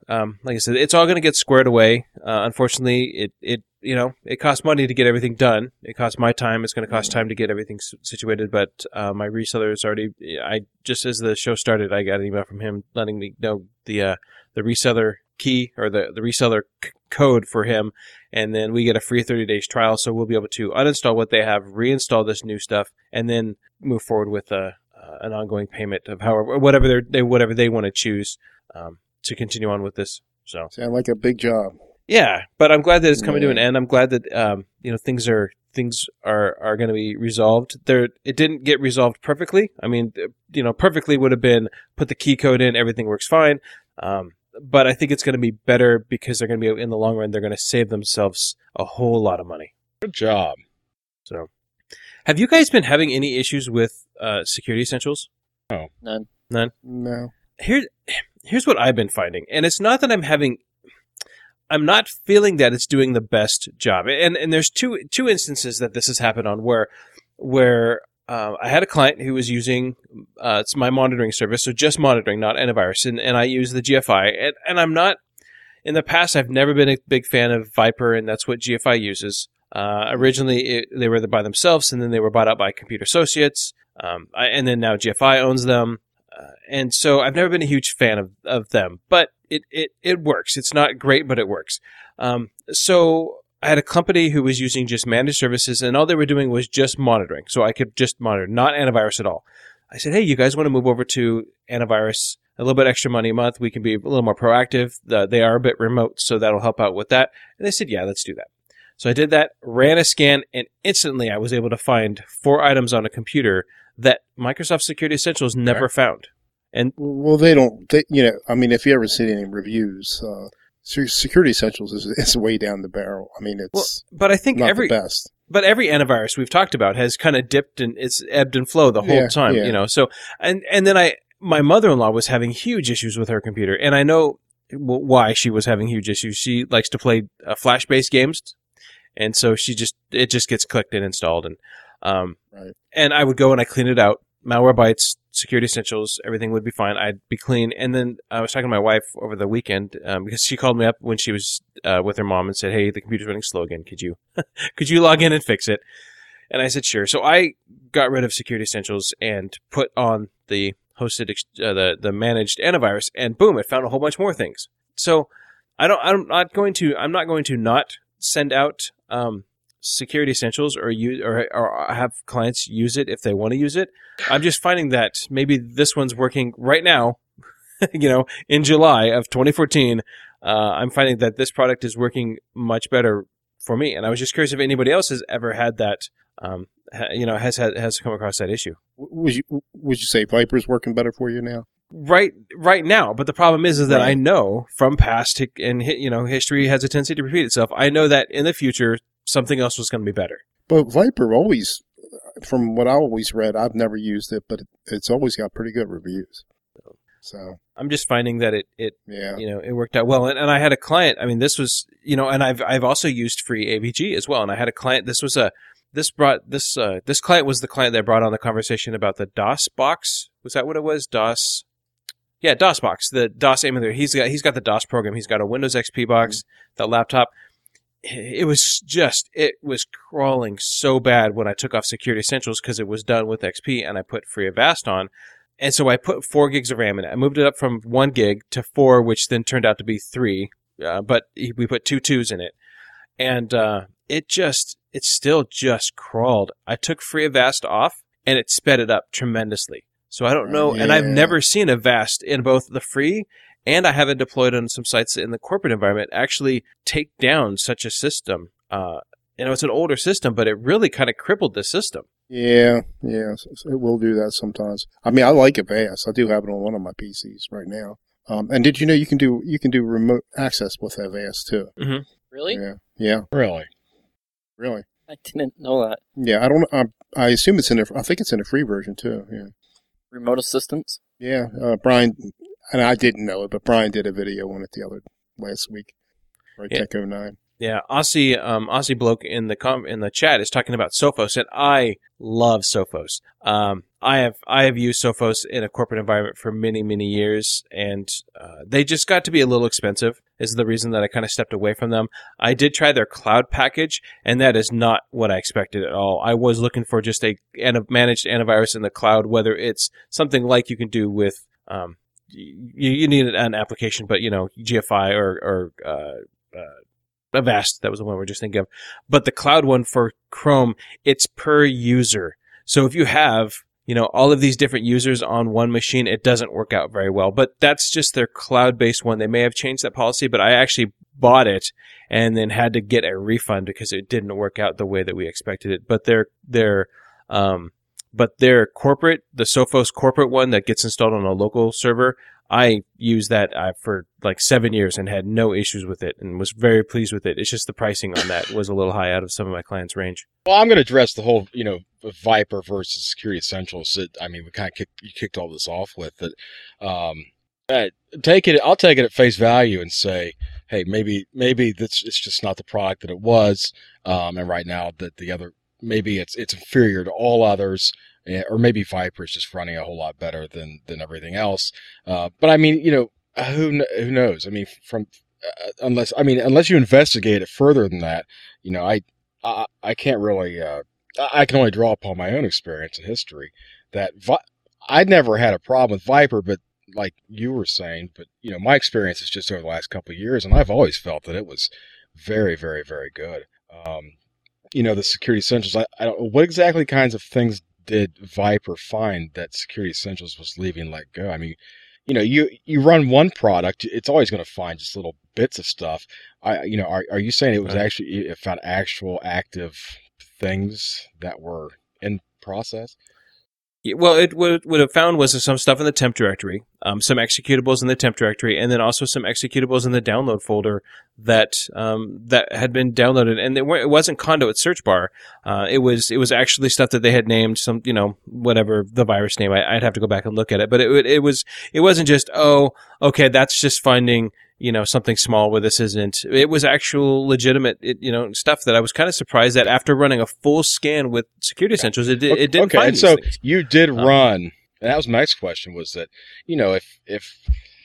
um, like I said, it's all going to get squared away. Uh, unfortunately, it, it, you know, it costs money to get everything done. It costs my time. It's going to cost time to get everything situated. But uh, my reseller is already. I just as the show started, I got an email from him letting me know the uh, the reseller key or the the reseller c- code for him, and then we get a free thirty days trial. So we'll be able to uninstall what they have, reinstall this new stuff, and then move forward with a. Uh, an ongoing payment of however whatever they whatever they want to choose um, to continue on with this. So sound like a big job. Yeah, but I'm glad that it's coming yeah. to an end. I'm glad that um, you know things are things are, are going to be resolved. There, it didn't get resolved perfectly. I mean, you know, perfectly would have been put the key code in, everything works fine. Um, but I think it's going to be better because they're going to be in the long run. They're going to save themselves a whole lot of money. Good job. So. Have you guys been having any issues with uh, Security Essentials? No. None. None? No. Here, here's what I've been finding. And it's not that I'm having... I'm not feeling that it's doing the best job. And and there's two two instances that this has happened on where where uh, I had a client who was using uh, it's my monitoring service, so just monitoring, not antivirus. And, and I use the G F I. And, and I'm not... In the past, I've never been a big fan of Viper, and that's what G F I uses. Uh, originally, it, they were by themselves, and then they were bought out by Computer Associates, um, I, and then now G F I owns them. Uh, and so I've never been a huge fan of, of them, but it, it, it works. It's not great, but it works. Um, so I had a company who was using just managed services, and all they were doing was just monitoring. So I could just monitor, not antivirus at all. I said, hey, you guys want to move over to antivirus? A little bit extra money a month. We can be a little more proactive. The, they are a bit remote, so that'll help out with that. And they said, yeah, let's do that. So I did that, ran a scan, and instantly I was able to find four items on a computer that Microsoft Security Essentials never Okay. found. And Well, they don't. They, you know, I mean, if you ever see any reviews, uh, Se- Security Essentials is, is way down the barrel. I mean, it's well, but I think not every the best. but every antivirus we've talked about has kind of dipped and it's ebbed and flowed the whole Yeah, time, yeah. you know. So and and then I my mother-in-law was having huge issues with her computer, and I know w- why she was having huge issues. She likes to play uh, Flash-based games. And so she just, it just gets clicked and installed. And, um, Right. and I would go and I clean it out. Malwarebytes, Security Essentials, everything would be fine. I'd be clean. And then I was talking to my wife over the weekend, um, because she called me up when she was, uh, with her mom and said, hey, the computer's running slow again. Could you, could you log in and fix it? And I said, sure. So I got rid of Security Essentials and put on the hosted, ex- uh, the, the managed antivirus, and boom, it found a whole bunch more things. So I don't, I'm not going to, I'm not going to not send out um, Security Essentials or use or, or have clients use it if they want to use it. I'm just finding that maybe this one's working right now, you know, in July of twenty fourteen. Uh, I'm finding that this product is working much better for me, and I was just curious if anybody else has ever had that, um, ha, you know, has had has come across that issue. Would you would you say Viper's working better for you now? Right, right now. But the problem is, is that Right. I know from past hi- and hi- you know, history has a tendency to repeat itself. I know that in the future something else was going to be better. But Viper always, from what I always read, I've never used it, but it, it's always got pretty good reviews. So I'm just finding that it, it yeah, you know, it worked out well. And, and I had a client. I mean, this was, you know, and I've I've also used free A V G as well. And I had a client. This was a this brought this uh, this client was the client that brought on the conversation about the DOS box. Was that what it was? DOS. Yeah, DOS box, the DOS emulator. He's got he's got the DOS program. He's got a Windows X P box, mm-hmm. that laptop. It was just it was crawling so bad when I took off Security Essentials because it was done with X P, and I put FreeAvast on, and so I put four gigs of RAM in it. I moved it up from one gig to four, which then turned out to be three, uh, but we put two twos in it, and uh, it just it still just crawled. I took FreeAvast off, and it sped it up tremendously. So I don't know, Yeah. and I've never seen a Avast in both the free, and I haven't deployed on some sites in the corporate environment actually take down such a system. Uh, you know, it's an older system, but it really kind of crippled the system. yeah, yeah. It will do that sometimes. I mean, I like Avast. I do have it on one of my P Cs right now. Um, and did you know you can do you can do remote access with Avast too? Mm-hmm. Really? Yeah, yeah, Really? really. I didn't know that. Yeah, I don't. I, I assume it's in a. I think it's in a free version too. Yeah. Remote assistance? Yeah, uh, Brian, and I didn't know it, but Brian did a video on it the other last week, right? Yeah. Tech oh nine. Yeah, Aussie, um, Aussie bloke in the com- in the chat is talking about Sophos, and I love Sophos. Um, I have I have used Sophos in a corporate environment for many many years, and uh, they just got to be a little expensive. Is the reason that I kind of stepped away from them. I did try their cloud package, and that is not what I expected at all. I was looking for just a managed antivirus in the cloud, whether it's something like you can do with um, you, you need an application, but you know G F I or or uh, uh, Avast. That was the one we were just thinking of. But the cloud one for Chrome, it's per user. So if you have you know, all of these different users on one machine, it doesn't work out very well. But that's just their cloud-based one. They may have changed that policy, but I actually bought it and then had to get a refund because it didn't work out the way that we expected it. But their their um but their corporate, the Sophos corporate one that gets installed on a local server, I used that uh, for like seven years and had no issues with it and was very pleased with it. It's just the pricing on that was a little high out of some of my clients' range. Well, I'm going to address the whole, you know, Viper versus Security Essentials. That, I mean, we kind of kicked, you kicked all this off with it. Um, uh, take it. I'll take it at face value and say, hey, maybe maybe that's it's just not the product that it was, um, and right now that the other maybe it's it's inferior to all others. Or maybe Viper is just running a whole lot better than than everything else. Uh, but I mean, you know, who who knows? I mean, from uh, unless I mean, unless you investigate it further than that, you know, I I, I can't really. Uh, I can only draw upon my own experience and history. That Vi- I'd never had a problem with Viper, but like you were saying, but you know, my experience is just over the last couple of years, and I've always felt that it was very, very, very good. Um, you know, the Security Essentials. I, I don't know what exactly kinds of things did Viper find that Security Essentials was leaving let go? I mean, you know, you, you run one product, it's always going to find just little bits of stuff. I, you know, are, are you saying it was actually, it found actual active things that were in process? Yeah, well, it what would have found was some stuff in the temp directory, um, some executables in the temp directory, and then also some executables in the download folder that um, that had been downloaded. And it, it wasn't Conduit search bar. Uh, it was it was actually stuff that they had named some, you know, whatever the virus name. I, I'd have to go back and look at it, but it it was it wasn't just oh okay that's just finding, you know, something small where this isn't. It was actual legitimate, it, you know, stuff that I was kind of surprised that after running a full scan with Security Essentials, it, it didn't okay, find and these so things. You did um, run, and that was my next question, was that, you know, if if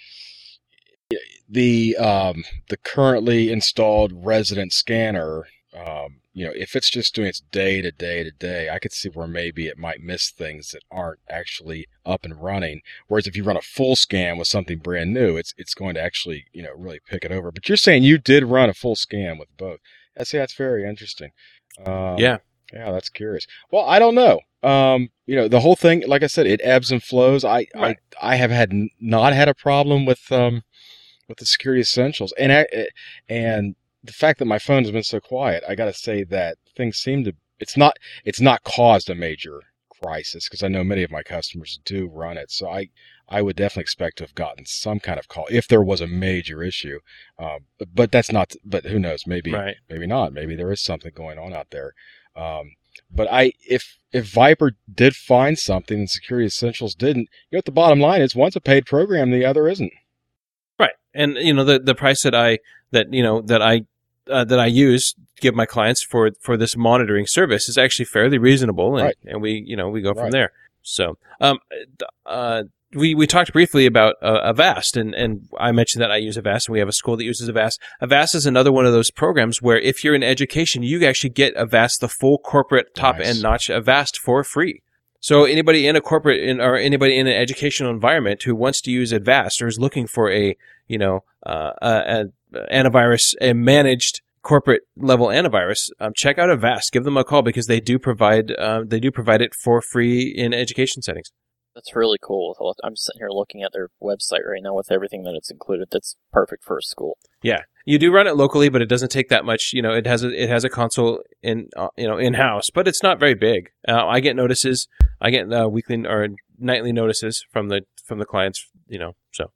the um, the currently installed resident scanner, um, you know, if it's just doing its day to day to day, I could see where maybe it might miss things that aren't actually up and running. Whereas if you run a full scan with something brand new, it's it's going to actually, you know, really pick it over. But you're saying you did run a full scan with both. I see, that's very interesting. Um, yeah. Yeah, that's curious. Well, I don't know. Um, you know, the whole thing, like I said, it ebbs and flows. I Right. I, I have had n- not had a problem with um with the Security Essentials, and I, and the fact that my phone has been so quiet, I got to say that things seem to, it's not, it's not caused a major crisis, because I know many of my customers do run it. So I, I would definitely expect to have gotten some kind of call if there was a major issue. Um, but, but that's not, but who knows, maybe, Right. maybe not. Maybe there is something going on out there. Um, but I, if, if Viper did find something and Security Essentials didn't, you know what the bottom line is? One's a paid program, the other isn't. Right. And, you know, the, the price that I, that, you know, that I, uh, that I use to give my clients for, for this monitoring service is actually fairly reasonable. And, Right. and we, you know, we go from Right. there. So, um, uh, we, we talked briefly about uh, Avast, and, and I mentioned that I use Avast, and we have a school that uses Avast. Avast is another one of those programs where if you're in education, you actually get Avast, the full corporate top Nice. end notch Avast for free. So anybody in a corporate in, or anybody in an educational environment who wants to use Avast or is looking for a, you know, uh, a, a antivirus, a managed corporate level antivirus, um, check out Avast. Give them a call because they do provide, uh, they do provide it for free in education settings. That's really cool. I'm sitting here looking at their website right now with everything that it's included. That's perfect for a school. Yeah, you do run it locally, but it doesn't take that much. You know, it has a it has a console in uh, you know in house, but it's not very big. Uh, I get notices. I get uh, weekly or nightly notices from the from the clients. You know, so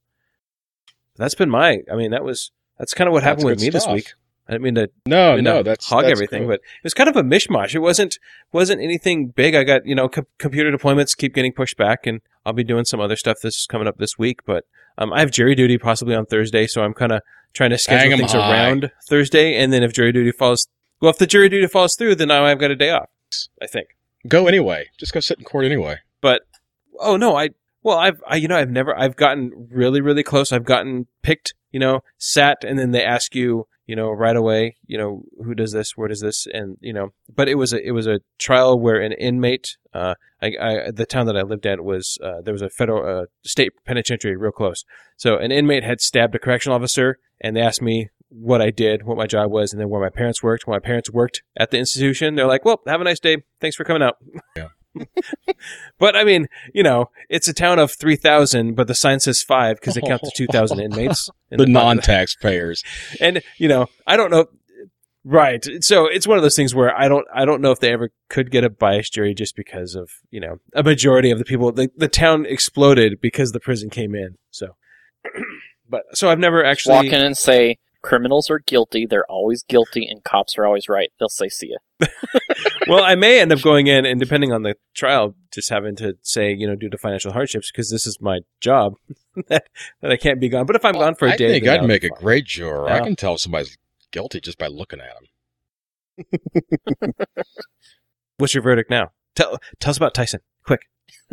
that's been my. I mean, that was that's kind of what That's happened with good me this stuff. week. I didn't mean to No, I mean, no, to that's hog that's everything, cool. but it was kind of a mishmash. It wasn't wasn't anything big. I got you know co- computer deployments keep getting pushed back, and I'll be doing some other stuff this is coming up this week. But um, I have jury duty possibly on Thursday, so I'm kind of trying to Hang schedule 'em things high. around Thursday, and then if jury duty falls, well, if the jury duty falls through, then now I've got a day off. I think. Go anyway. Just go sit in court anyway. But Oh no, I well, I've I, you know I've never I've gotten really really close. I've gotten picked, you know, sat, and then they ask you, you know, right away, you know, who does this, where does this, and you know, but it was a it was a trial where an inmate, uh, I, I the town that I lived at was uh, there was a federal uh, state penitentiary real close, so an inmate had stabbed a correctional officer, and they asked me what I did, what my job was, and then where my parents worked. When my parents worked at the institution, they're like, "Well, have a nice day. Thanks for coming out." Yeah. But I mean, you know, it's a town of three thousand, but the sign says five because they count the two thousand inmates. The, the non-taxpayers. And, you know, I don't know. Right. So it's one of those things where I don't, I don't know if they ever could get a biased jury just because of, you know, a majority of the people, the, the town exploded because the prison came in. So, but, so I've never actually. Walk in and say, criminals are guilty, they're always guilty, and cops are always right. They'll say, see ya. Well, I may end up going in, and depending on the trial, just having to say, you know, due to financial hardships, because this is my job, that, that I can't be gone. But if I'm gone for a I day, I think then I'd that would make be a fine. great juror. Yeah. I can tell if somebody's guilty just by looking at them. What's your verdict now? Tell tell us about Tyson, quick.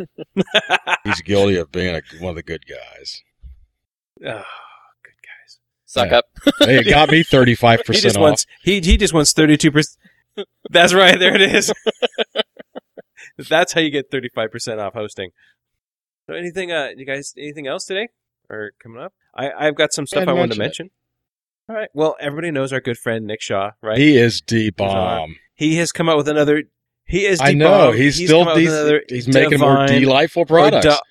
He's guilty of being a, one of the good guys. Oh, good guys. Suck Yeah. up. Hey, it got me thirty-five He percent just off. wants he he just wants thirty two percent. That's right. There it is. That's how you get thirty five percent off hosting. So anything, uh, you guys, anything else today or coming up? I I've got some stuff ahead I and wanted to mention mention. All right. Well, everybody knows our good friend Nick Shaw, right? He is D-bomb. He has come out with another. He is. I know. D-bomb. He's, He's still come out with he's, another he's making more divine delightful or products. du-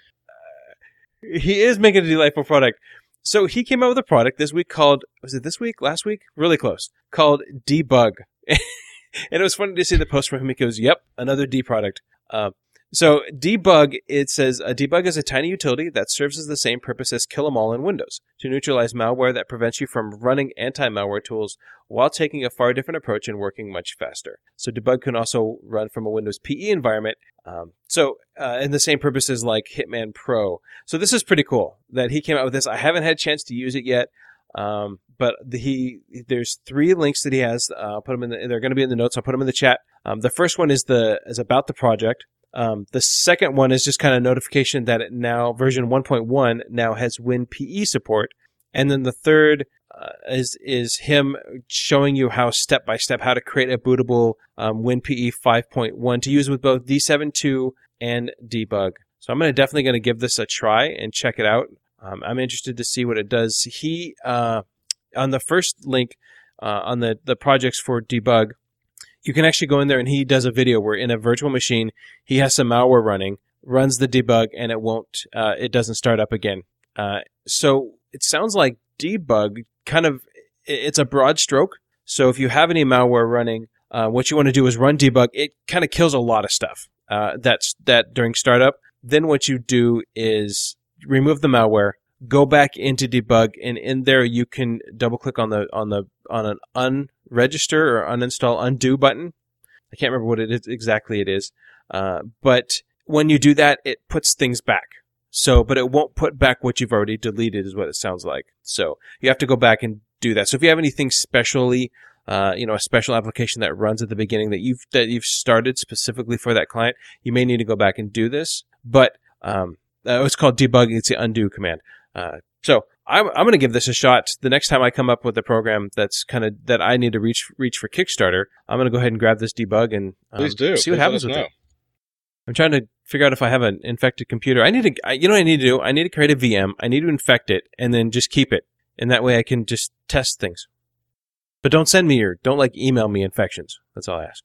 uh, he is making a delightful product. So he came out with a product this week called, was it this week? Last week? Really close. Called Debug. And it was funny to see the post from him. He goes, yep, another D product. Uh, so Debug, it says, a Debug is a tiny utility that serves as the same purpose as Kill 'em All in Windows, to neutralize malware that prevents you from running anti-malware tools while taking a far different approach and working much faster. So Debug can also run from a Windows P E environment. Um, so, uh, and the same purpose is like Hitman Pro. So this is pretty cool that he came out with this. I haven't had a chance to use it yet. Um, but the, he, there's three links that he has. Uh, I'll put them in the, they're going to be in the notes. I'll put them in the chat. Um, the first one is the, is about the project. Um, the second one is just kind of notification that it now version one point one now has WinPE support. And then the third, uh, is, is him showing you how step by step how to create a bootable, um, WinPE five point one to use with both D seven two and Debug. So I'm going to definitely going to give this a try and check it out. Um, I'm interested to see what it does. He, uh, on the first link, uh, on the, the projects for Debug, you can actually go in there and he does a video where in a virtual machine, he has some malware running, runs the debug, and it won't, uh, it doesn't start up again. Uh, so it sounds like Debug kind of, it's a broad stroke. So if you have any malware running, uh, what you want to do is run Debug. It kind of kills a lot of stuff, uh, that's, that during startup. Then what you do is remove the malware, go back into Debug, and in there you can double click on the on the on an unregister or uninstall undo button. I can't remember what it is exactly it is, uh, but when you do that, it puts things back. So, but it won't put back what you've already deleted, is what it sounds like. So you have to go back and do that. So if you have anything specially, uh, you know, a special application that runs at the beginning that you've that you've started specifically for that client, you may need to go back and do this. But um, uh, it's called debug. It's the undo command. Uh, so I'm, I'm going to give this a shot. The next time I come up with a program that's kind of, that I need to reach, reach for Kickstarter, I'm going to go ahead and grab this debug and um, Please do. see what Please happens let with us know. it. I'm trying to figure out if I have an infected computer. I need to, I, you know what I need to do? I need to create a V M. I need to infect it and then just keep it. And that way I can just test things. But don't send me your, don't like email me infections. That's all I ask.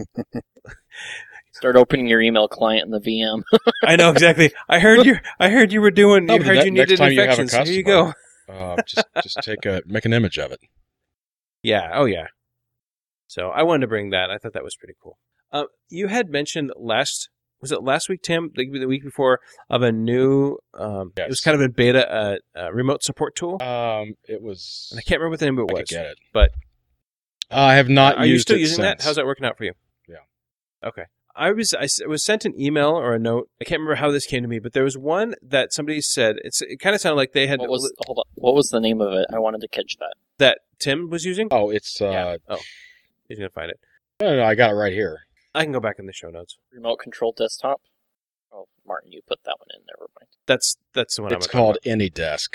Start opening your email client in the V M. I know exactly. I heard you. I heard you were doing. No, I but heard that- you next needed time you have a infections. Here you go. customer, Uh, just just take a make an image of it. Yeah. Oh yeah. So I wanted to bring that. I thought that was pretty cool. Uh, you had mentioned last. Was it last week, Tim? The, the week before of a new. Um, Yes. It was kind of a beta, uh, uh, remote support tool, Um, it was. and I can't remember what the name of it I was. could get it, but I have not. are you used still it using that? since. How's that working out for you? Yeah. Okay. I was I s- was sent an email or a note. I can't remember how this came to me, but there was one that somebody said. It's it kind of sounded like they had What was hold on? What was the name of it? I wanted to catch that. that Tim was using. Oh, it's. Uh, Yeah. Oh, he's gonna find it. no, no, no, I got it right here. I can go back in the show notes. Remote control desktop. Oh, Martin, you put that one in. Never mind. That's that's the one. It's I'm called about. AnyDesk.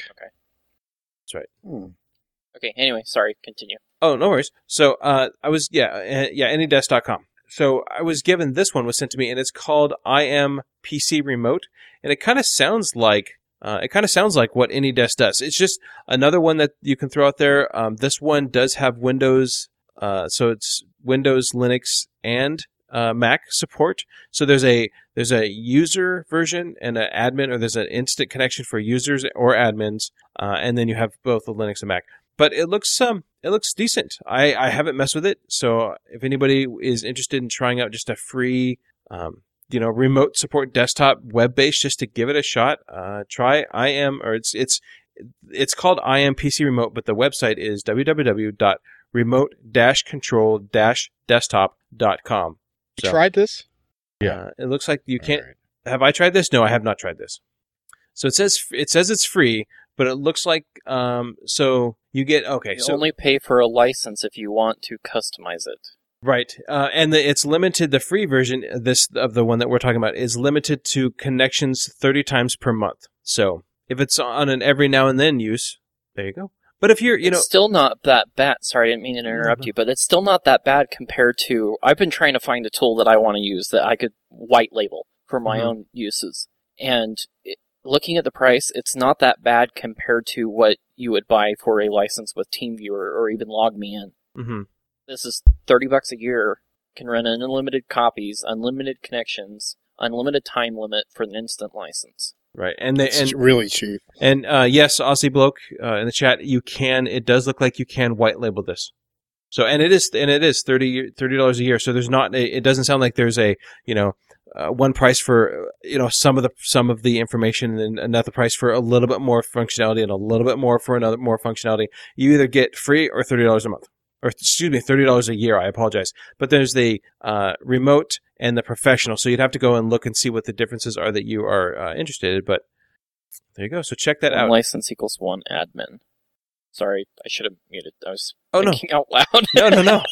That's right. Hmm. Okay. Anyway, sorry. Continue. Oh, no worries. So uh, I was yeah uh, yeah anydesk dot com. So I was given this one was sent to me, and it's called I am P C Remote, and it kind of sounds like uh, it kind of sounds like what AnyDesk does. It's just another one that you can throw out there. Um, this one does have Windows, uh, so it's Windows, Linux, and uh, Mac support. So there's a there's a user version and an admin, or there's an instant connection for users or admins, uh, and then you have both the Linux and Mac. But it looks um it looks decent. I, I haven't messed with it, so if anybody is interested in trying out just a free um you know remote support desktop web based just to give it a shot, uh try I am or it's it's it's called I am P C Remote, but the website is w w w dot remote dash control dash desktop dot com. You tried this? Uh, it looks like you can't. All right. Have I tried this? No, I have not tried this. So it says it says it's free, but it looks like um so you get okay You so only pay for a license if you want to customize it. right uh, and the, it's limited. The free version this of the one that we're talking about is limited to connections thirty times per month. So if it's on an every now and then use, there you go. But if you're you it's know still not that bad. Sorry, I didn't mean to interrupt No, no. you, but it's still not that bad compared to. I've been trying to find a tool that I want to use that I could white label for my Mhm. own uses, and it, looking at the price, it's not that bad compared to what you would buy for a license with TeamViewer or even LogMeIn. hmm This is thirty bucks a year. Can run unlimited copies, unlimited connections, unlimited time limit for an instant license. right and they It's and really cheap. And uh, yes, Aussie bloke uh, in the chat, you can. It does look like you can white label this. So and it is and it is thirty dollars a year. So there's not. A, it doesn't sound like there's a you know uh, one price for you know some of the some of the information and another price for a little bit more functionality and a little bit more for another more functionality. You either get free or thirty dollars a month, or excuse me, thirty dollars a year. I apologize. But there's the uh, remote and the professional. So you'd have to go and look and see what the differences are that you are uh, interested in. But there you go. So check that One out. license equals one admin. Sorry, I should have muted. I was Oh, no. thinking out loud. No, no, no.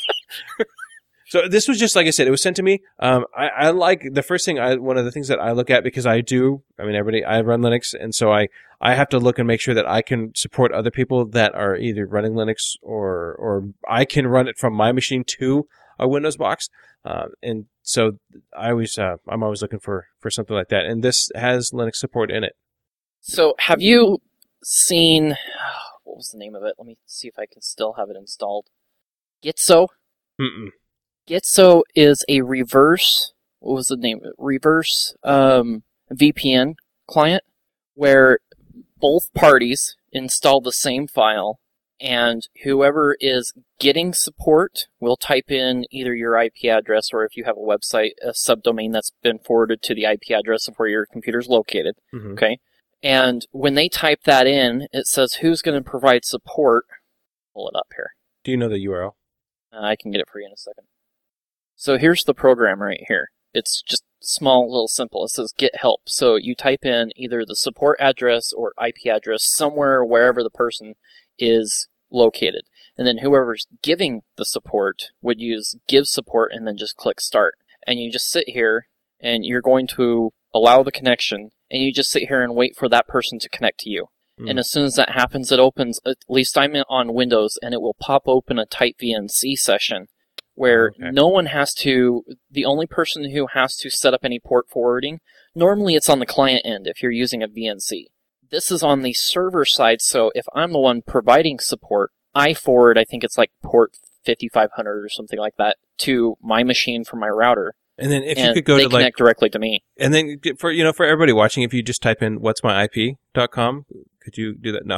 So this was just like I said, it was sent to me. Um, I, I like the first thing. I one of the things that I look at because I do. I mean, everybody. I run Linux, and so I I have to look and make sure that I can support other people that are either running Linux or or I can run it from my machine to a Windows box. Uh, and so I always uh, I'm always looking for for something like that. And this has Linux support in it. So, have you seen... What was the name of it? Let me see if I can still have it installed. Gitso? Mm-mm. Gitso is a reverse... What was the name of it? Reverse um, V P N client where both parties install the same file, and whoever is getting support will type in either your I P address, or if you have a website, a subdomain that's been forwarded to the I P address of where your computer is located. Mm-hmm. Okay? And when they type that in, it says who's going to provide support. Pull it up here. Do you know the U R L? Uh, I can get it for you in a second. So here's the program right here. It's just small, little simple. It says get help. So you type in either the support address or I P address somewhere wherever the person is located. And then whoever's giving the support would use give support and then just click start. And you just sit here and you're going to allow the connection, and you just sit here and wait for that person to connect to you. Mm. And as soon as that happens, it opens, at least I'm on Windows, and it will pop open a type V N C session where Okay. no one has to, the only person who has to set up any port forwarding, normally it's on the client end if you're using a V N C. This is on the server side, so if I'm the one providing support, I forward, I think it's like port fifty-five hundred or something like that, to my machine from my router. And then if and you could go they to like connect directly to me. And then for you know for everybody watching, if you just type in what's my I P dot com, could you do that? No.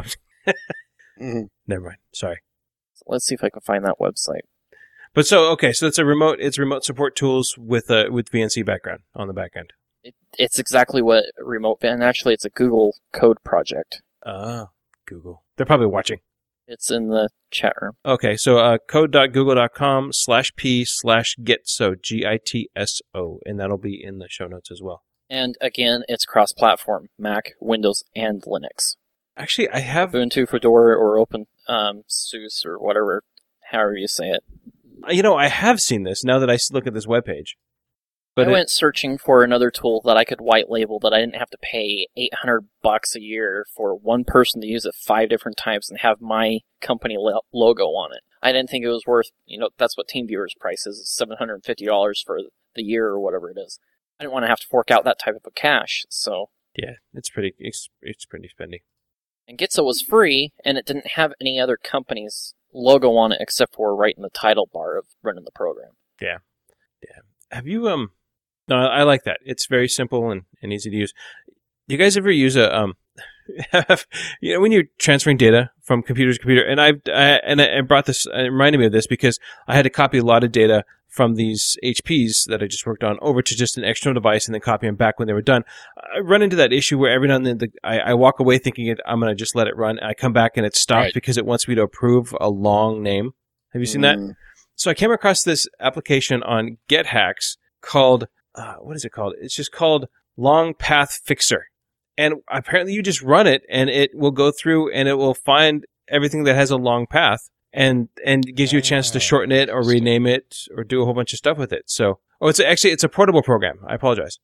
hmm Never mind. Sorry. So let's see if I can find that website. But so okay, so it's a remote it's remote support tools with uh with V N C background on the back end. It, it's exactly what remote, and actually it's a Google code project. Ah, Google. They're probably watching. It's in the chat room. Okay, so uh code.google.com slash p slash gitso G I T S O, and that'll be in the show notes as well. And again, it's cross-platform, Mac, Windows, and Linux. Actually, I have Ubuntu, Fedora, or Open um, SUSE, or whatever, however you say it. you know I have seen this now that I s- look at this webpage. But I it- went searching for another tool that I could white label that I didn't have to pay eight hundred bucks a year for one person to use it five different times and have my company lo- logo on it. I didn't think it was worth, you know, that's what TeamViewer's price is, seven hundred fifty dollars for the year or whatever it is. I didn't want to have to fork out that type of a cash, so. yeah, it's pretty, it's, it's pretty spendy. And Gitzo was free, and it didn't have any other company's logo on it except for right in the title bar of running the program. Yeah. Yeah. Have you, um, no, I like that. It's very simple and, and easy to use. Do you guys ever use a, um, have, you know, when you're transferring data from computer to computer, and I've, I, and I brought this, it reminded me of this because I had to copy a lot of data from these H Ps that I just worked on over to just an external device and then copy them back when they were done. I run into that issue where every now and then the, I, I walk away thinking it, I'm going to just let it run. And I come back and it's stopped Right. because it wants me to approve a long name. Have you seen that? Mm. So I came across this application on GetHacks called, uh, what is it called? It's just called Long Path Fixer. And apparently you just run it and it will go through and it will find everything that has a long path and, and gives you a chance to Oh, shorten it or interesting. rename it or do a whole bunch of stuff with it. So, oh, it's actually, it's a portable program. I apologize.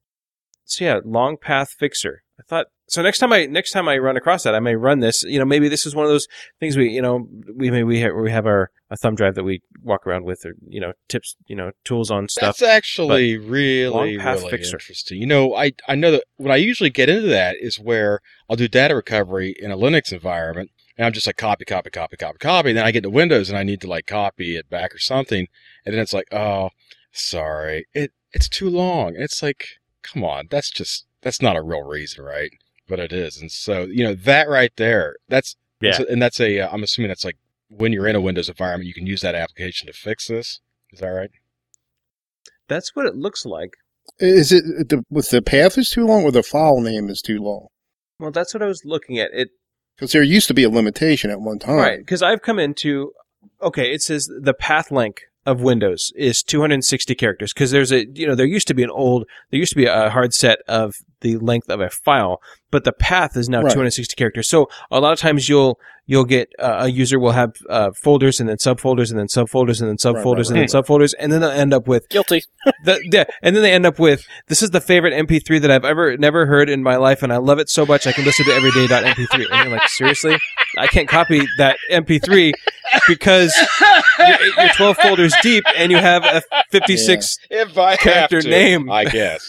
So yeah, Long Path Fixer. I thought, so next time I, next time I run across that, I may run this, you know, maybe this is one of those things we, you know, we may, we have, we have our, a thumb drive that we walk around with or, you know, tips, you know, tools on stuff. That's actually really, Long Path really Fixer. interesting. You know, I, I know that when I usually get into that is where I'll do data recovery in a Linux environment, and I'm just like copy, copy, copy, copy, copy. And then I get to Windows and I need to like copy it back or something. And then it's like, oh, sorry, it it's too long. And it's like, come on, that's just, that's not a real reason, right? But it is. And so, you know, that right there, that's, Yeah. and that's a, uh, I'm assuming that's like when you're in a Windows environment, you can use that application to fix this. Is that right? That's what it looks like. Is it the with the path is too long or the file name is too long? Well, that's what I was looking at. It, Because there used to be a limitation at one time. right. Cause I've come into, okay, it says the path length of Windows is two hundred sixty characters. Cause there's a, you know, there used to be an old, there used to be a hard set of the length of a file, but the path is now Right. two hundred sixty characters. So a lot of times you'll, you'll get, uh, a user will have, uh, folders and then subfolders and then subfolders and then subfolders right, and then subfolders. And then they'll end up with, Guilty. the, yeah, and then they end up with, this is the favorite M P three that I've ever, never heard in my life and I love it so much I can listen to everyday dot M P three. And you're like, seriously? I can't copy that M P three because you're, you're twelve folders deep and you have a fifty-six If I character have to, name. I guess.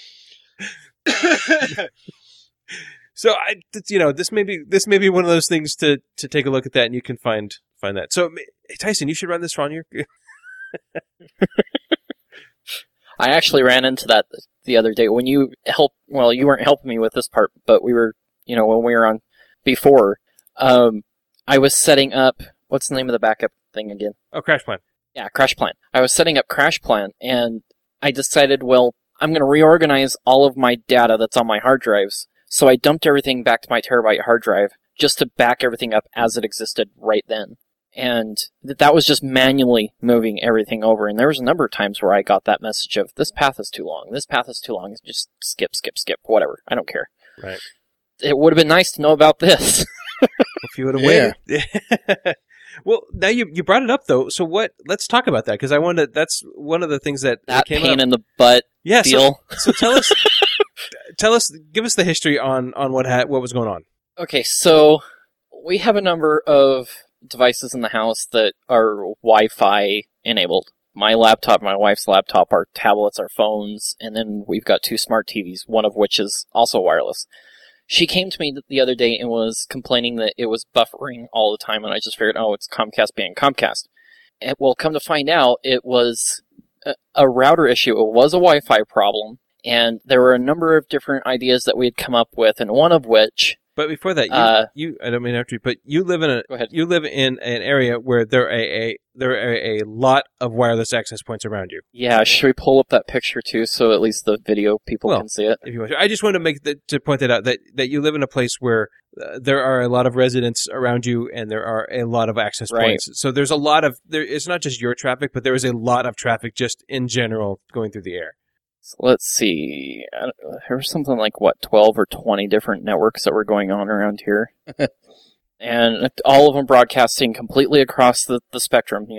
So I, th- you know, this may be this may be one of those things to to take a look at that, and you can find find that. So hey, Tyson, you should run this on your. I actually ran into that the other day when you help. Well, you weren't helping me with this part, but we were, you know, when we were on before. Um, I was setting up. What's the name of the backup thing again? Oh, Crash Plan. Yeah, Crash Plan. I was setting up Crash Plan, and I decided, well, I'm going to reorganize all of my data that's on my hard drives. So I dumped everything back to my terabyte hard drive just to back everything up as it existed right then. And th- that was just manually moving everything over. And there was a number of times where I got that message of, this path is too long, this path is too long, just skip, skip, skip, whatever. I don't care. Right. It would have been nice to know about this. If you would have Yeah. waited. Well, now you you brought it up though. So what? Let's talk about that because I wanted. That's one of the things that that came pain up. in the butt Yeah. So, deal. so tell us, tell us, give us the history on on what ha- what was going on. Okay, so we have a number of devices in the house that are Wi-Fi enabled. My laptop, my wife's laptop, our tablets, our phones, and then we've got two smart T Vs, one of which is also wireless. She came to me the other day and was complaining that it was buffering all the time, and I just figured, oh, it's Comcast being Comcast. And, well, come to find out, it was a, a router issue. It was a Wi-Fi problem, and there were a number of different ideas that we had come up with, and one of which... But before that, you, Uh, you I don't mean after you, but you live in a Go ahead. you live in an area where there are a, a there are a lot of wireless access points around you. Yeah, should we pull up that picture too, so at least the video people Well, can see it? If you want to. I just wanted to make the, to point that out that that you live in a place where uh, there are a lot of residents around you and there are a lot of access Right. points. So there's a lot of there. It's not just your traffic, but there is a lot of traffic just in general going through the air. So let's see. I don't- There was something like, what, twelve or twenty different networks that were going on around here. And all of them broadcasting completely across the, the spectrum, you know,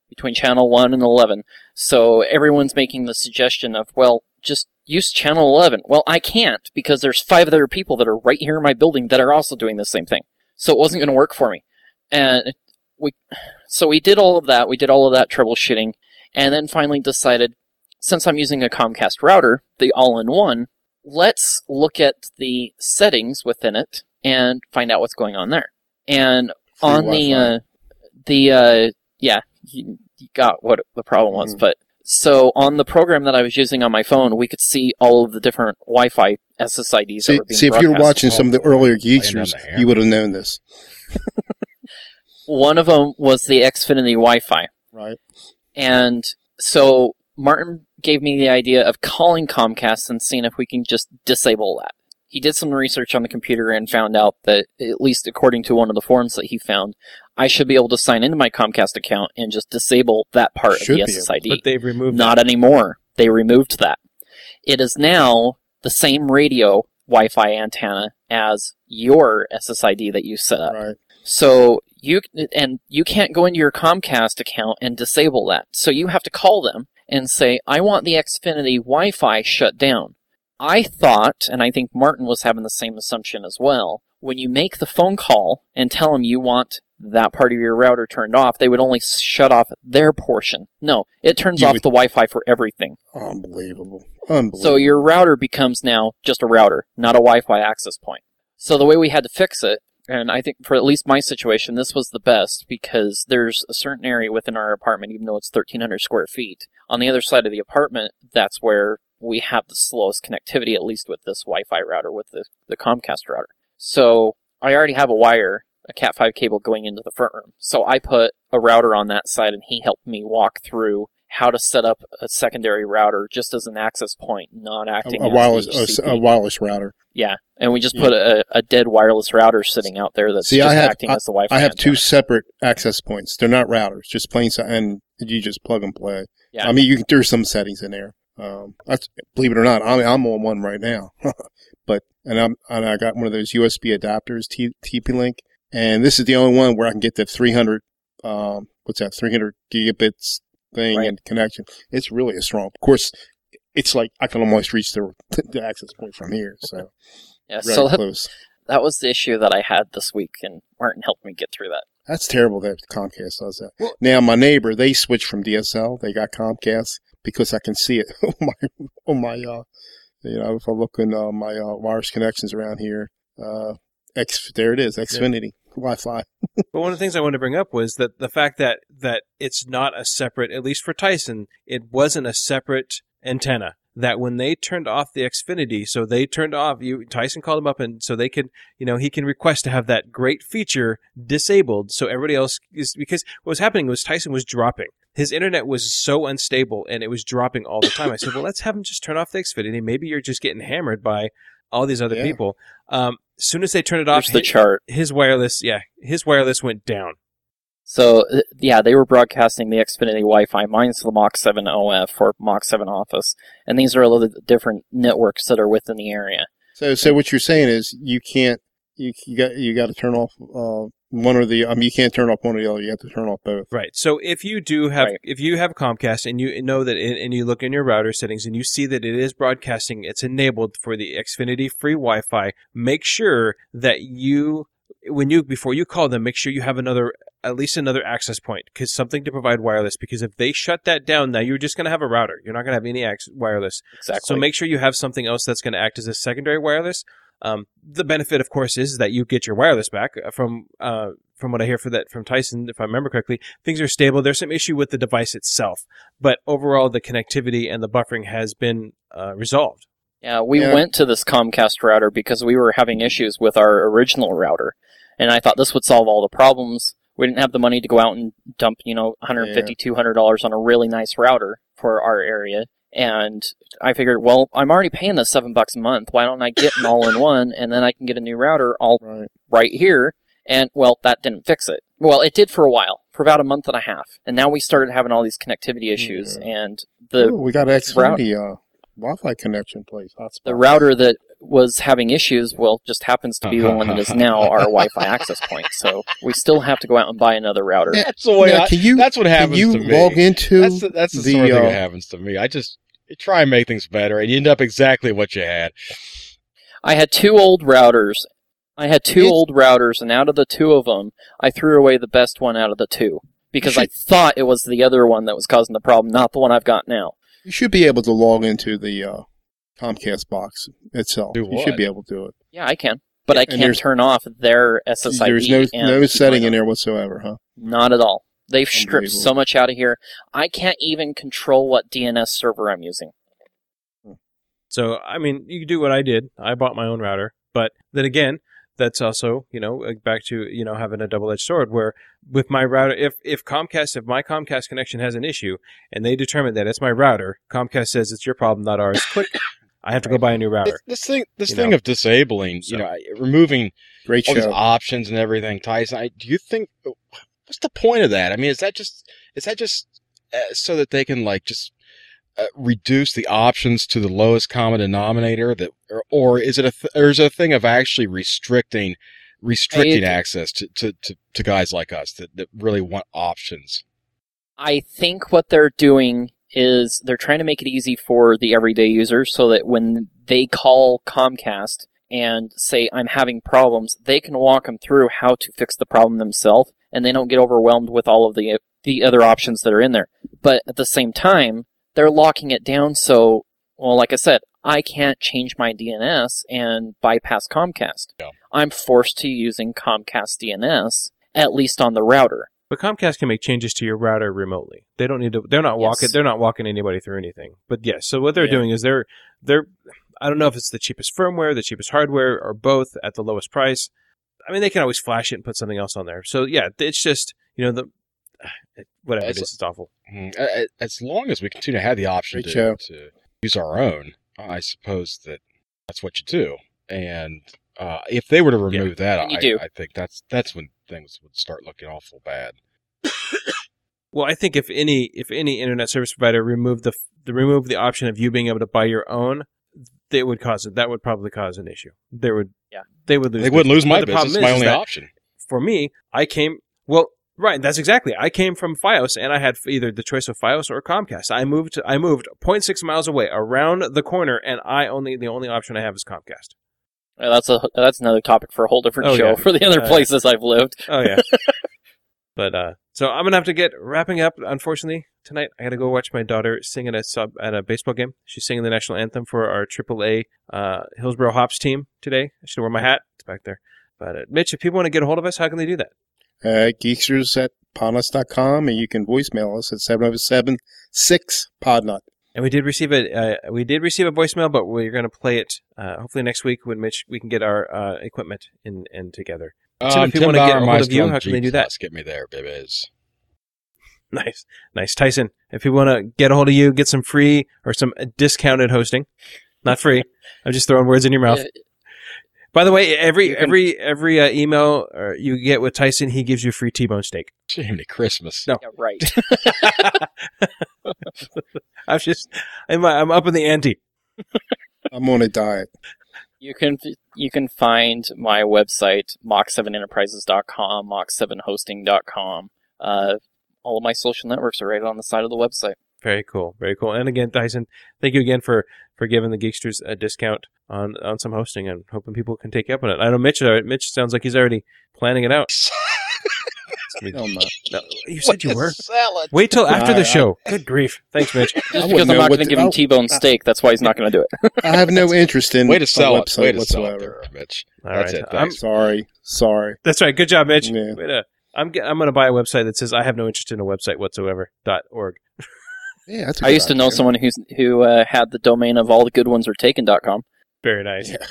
between channel one and eleven. So everyone's making the suggestion of, well, just use channel eleven. Well, I can't, because there's five other people that are right here in my building that are also doing the same thing. So it wasn't going to work for me. And we, so we did all of that. We did all of that troubleshooting, and then finally decided, since I'm using a Comcast router, the all-in-one, let's look at the settings within it and find out what's going on there. And Free on the, Wi-Fi. uh, the, uh, yeah, you, you got what the problem was, Mhm. but so on the program that I was using on my phone, we could see all of the different Wi-Fi S S I Ds See, that were being see if you were broadcast. watching some of the earlier Geeksters, down the hair. you would have known this, One of them was the Xfinity Wi-Fi. right? And so Martin gave me the idea of calling Comcast and seeing if we can just disable that. He did some research on the computer and found out that, at least according to one of the forums that he found, I should be able to sign into my Comcast account and just disable that part Should of be the S S I D. But they've removed Not that. anymore. They removed that. It is now the same radio Wi-Fi antenna as your S S I D that you set up. Right. So you and you can't go into your Comcast account and disable that. So you have to call them and say, I want the Xfinity Wi-Fi shut down. I thought, and I think Martin was having the same assumption as well, when you make the phone call and tell them you want that part of your router turned off, they would only shut off their portion. No, it turns You off would- the Wi-Fi for everything. Unbelievable. Unbelievable. So your router becomes now just a router, not a Wi-Fi access point. So the way we had to fix it, and I think for at least my situation, this was the best, because there's a certain area within our apartment, even though it's thirteen hundred square feet. On the other side of the apartment, that's where we have the slowest connectivity, at least with this Wi-Fi router, with the, the Comcast router. So I already have a wire, a cat five cable going into the front room. So I put a router on that side, and he helped me walk through how to set up a secondary router just as an access point, not acting a, a as wireless H C P. a, a wireless router. Yeah, and we just Yeah. put a, a dead wireless router sitting out there that's See, just I have acting as the Wi-Fi I have two antenna. separate access points. They're not routers, just plain si- and you just plug and play. Yeah. I mean, you can there's some settings in there. Um, that's, believe it or not, I'm I'm on one right now. but and I'm and I got one of those U S B adapters, T- TP-Link, and this is the only one where I can get the three hundred. Um, what's that? three hundred gigabits thing Right. and connection. It's really a strong. Of course, it's like I can almost reach the the access point from here. So Yeah, very so that, close. that was the issue that I had this week, and Martin helped me get through that. That's terrible that Comcast does that. Well- Now, my neighbor, they switched from D S L. They got Comcast because I can see it on my, on my uh, you know, if I look in uh, my uh, wireless connections around here, uh, X, there it is, Xfinity, Wi-Fi. But one of the things I wanted to bring up was that the fact that, that it's not a separate, at least for Tyson, it wasn't a separate antenna. That when they turned off the Xfinity, so they turned off, you Tyson called him up, and so they could, you know, he can request to have that great feature disabled, so everybody else is, because what was happening was Tyson was dropping. His internet was so unstable, and it was dropping all the time. I said, well, let's have him just turn off the Xfinity. Maybe you're just getting hammered by all these other Yeah. people. Um, as soon as they turned it off, Here's the his, chart. his wireless, yeah, his wireless went down. So, uh, yeah, they were broadcasting the Xfinity Wi-Fi. Mine's the Mach seven O F or Mach seven Office. And these are all the different networks that are within the area. So, so what you're saying is you can't, you, you got, you got to turn off, uh, one or the, I mean, you can't turn off one or the other. You have to turn off both. Right. So if you do have, Right. if you have Comcast and you know that, it, and you look in your router settings and you see that it is broadcasting, it's enabled for the Xfinity free Wi-Fi. Make sure that you, when you before you call them, make sure you have another, at least another access point, because something to provide wireless. Because if they shut that down, now you're just going to have a router. You're not going to have any ac- wireless. Exactly. So make sure you have something else that's going to act as a secondary wireless. Um, the benefit, of course, is that you get your wireless back. From uh, from what I hear for that from Tyson, if I remember correctly, things are stable. There's some issue with the device itself, but overall, the connectivity and the buffering has been uh, resolved. Yeah, we Yeah. went to this Comcast router because we were having issues with our original router. And I thought this would solve all the problems. We didn't have the money to go out and dump, you know, one hundred fifty dollars, two hundred dollars on a really nice router for our area. And I figured, well, I'm already paying this seven bucks a month. Why don't I get an all-in-one, and then I can get a new router all Right. right here? And, well, that didn't fix it. Well, it did for a while, for about a month and a half. And now we started having all these connectivity issues. Yeah. And the Ooh, we got Xfinity, uh, Wi-Fi connection place. Hotspot. the router that was having issues, well, just happens to be the one that is now our Wi-Fi access point. So we still have to go out and buy another router. That's the way. Now, I, can you, that's what happens can you to me. log into That's the, that's the, the, sort of thing uh, that happens to me. I just you try and make things better, and you end up exactly what you had. I had two old routers. I had two It's- old routers, and out of the two of them, I threw away the best one out of the two. Because I thought it was the other one that was causing the problem, not the one I've got now. You should be able to log into the uh, Comcast box itself. Do You what? should be able to do it. Yeah, I can. But I And can't there's- turn off their S S I D. There's no and no keep setting mine in on. there whatsoever, huh? Not at all. They've stripped Unbelievable. so much out of here. I can't even control what D N S server I'm using. So, I mean, you can do what I did. I bought my own router. But then again, that's also, you know, uh, back to, you know, having a double-edged sword where with my router, if, if Comcast, if my Comcast connection has an issue and they determine that it's my router, Comcast says it's your problem, not ours. Click. I have to go buy a new router. This, this thing, this You thing know. of disabling, So- you know, removing Great all these show. options and everything, Tyson. I, do you think what's the point of that? I mean, is that just is that just uh, so that they can like just uh, reduce the options to the lowest common denominator? That or, or is it a th- or is it a thing of actually restricting restricting I- access to, to, to, to guys like us that, that really want options? I think what they're doing is they're trying to make it easy for the everyday user so that when they call Comcast and say, I'm having problems, they can walk them through how to fix the problem themselves, and they don't get overwhelmed with all of the the other options that are in there. But at the same time, they're locking it down so, well, like I said, I can't change my D N S and bypass Comcast. Yeah. I'm forced to using Comcast D N S, at least on the router. But Comcast can make changes to your router remotely. They don't need to. They're not walking. Yes. They're not walking anybody through anything. But yes, so what they're Yeah. doing is they're they're. I don't know if it's the cheapest firmware, the cheapest hardware, or both at the lowest price. I mean, they can always flash it and put something else on there. So yeah, it's just you know the whatever it It's- is, it's awful. Mhm. Uh, As long as we continue to have the option Great to, show. to use our own, I suppose that that's what you do. And uh, if they were to remove that, and you I, do. I think that's that's when things would start looking awful bad. Well, I think if any if any internet service provider removed the the remove the option of you being able to buy your own, they would cause it. That would probably cause an issue. There would Yeah. they would lose. They wouldn't lose business. my But the problem business. It's my is, is only that option. for me, I came well. Right, that's exactly. I came from FiOS, and I had either the choice of FiOS or Comcast. I moved. I moved zero point six miles away, around the corner, and I only the only option I have is Comcast. Well, that's a that's another topic for a whole different Oh, show yeah. for the other Uh, places I've lived. Oh yeah. But uh, so I'm gonna have to get wrapping up. Unfortunately, tonight I got to go watch my daughter sing at a sub at a baseball game. She's singing the national anthem for our triple A uh, Hillsborough Hops team today. I should wear my hat. It's back there. But uh, Mitch, if people want to get a hold of us, how can they do that? Uh, geeksters at podnuts dot com, and you can voicemail us at seven oh seven six podnut. And we did receive a uh, we did receive a voicemail, but we're going to play it uh, hopefully next week when Mitch we can get our uh, equipment in in together. Tim, Um, if people wanna Tim get a hold of Bauermeister you, on how can they G do that? Plus. Get me there, babies. Nice, nice, Tyson. If people want to get a hold of you, get some free or some discounted hosting, not free. I'm just throwing words in your mouth. Uh, By the way, every You can- every every uh, email uh, you get with Tyson, he gives you a free T-bone steak. Jiminy Christmas. No. Yeah, right. I'm just I'm I'm up in the ante. I'm on a diet. You can you can find my website mach seven enterprises dot com, mach seven hosting dot com. Uh, all of my social networks are right on the side of the website. Very cool, very cool. And again, Tyson, thank you again for, for giving the Geeksters a discount on, on some hosting and hoping people can take you up on it. I know Mitch. Uh, Mitch sounds like he's already planning it out. Hell no. No, you said you were. Salad. Wait till after I- the I- show. Good grief. Thanks, Mitch. Just wouldn't because I'm know not what going to to- give him I'll- T-bone steak, that's why he's not going to do it. I have no interest in Way to a sell it. website Way to sell it whatsoever. there, Mitch. All That's right. it. I'm, Thanks. Sorry. Sorry. that's right. Good job, Mitch. Yeah. Way to, I'm ge- I'm going to buy a website that says I have no interest in a website whatsoever. Dot org. Yeah, that's a I good used to know idea. someone who's who uh, had the domain of all the good ones are taken dot com. Very nice. Yeah.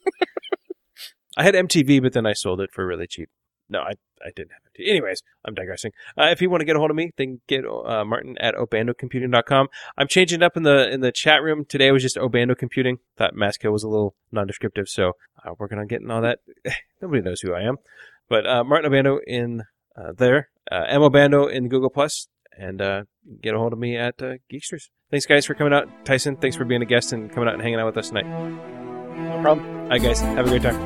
I had M T V, but then I sold it for really cheap. No, I I didn't have M T V. Anyways, I'm digressing. Uh, if you want to get a hold of me, then get uh, Martin at obando computing dot com. I'm changing it up in the in the chat room. Today was just Obando Computing. Thought Masco was a little non-descriptive, so uh, working on getting all that. Nobody knows who I am. But uh, Martin Obando in uh, there. Uh, M Obando in Google Plus. And uh, get a hold of me at uh, Geeksters. Thanks, guys, for coming out. Tyson, thanks for being a guest and coming out and hanging out with us tonight. No problem. All right, guys. Have a great time.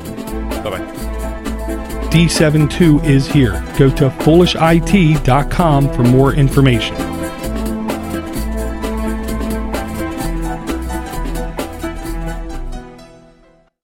Bye-bye. D seventy-two is here. Go to foolish I T dot com for more information.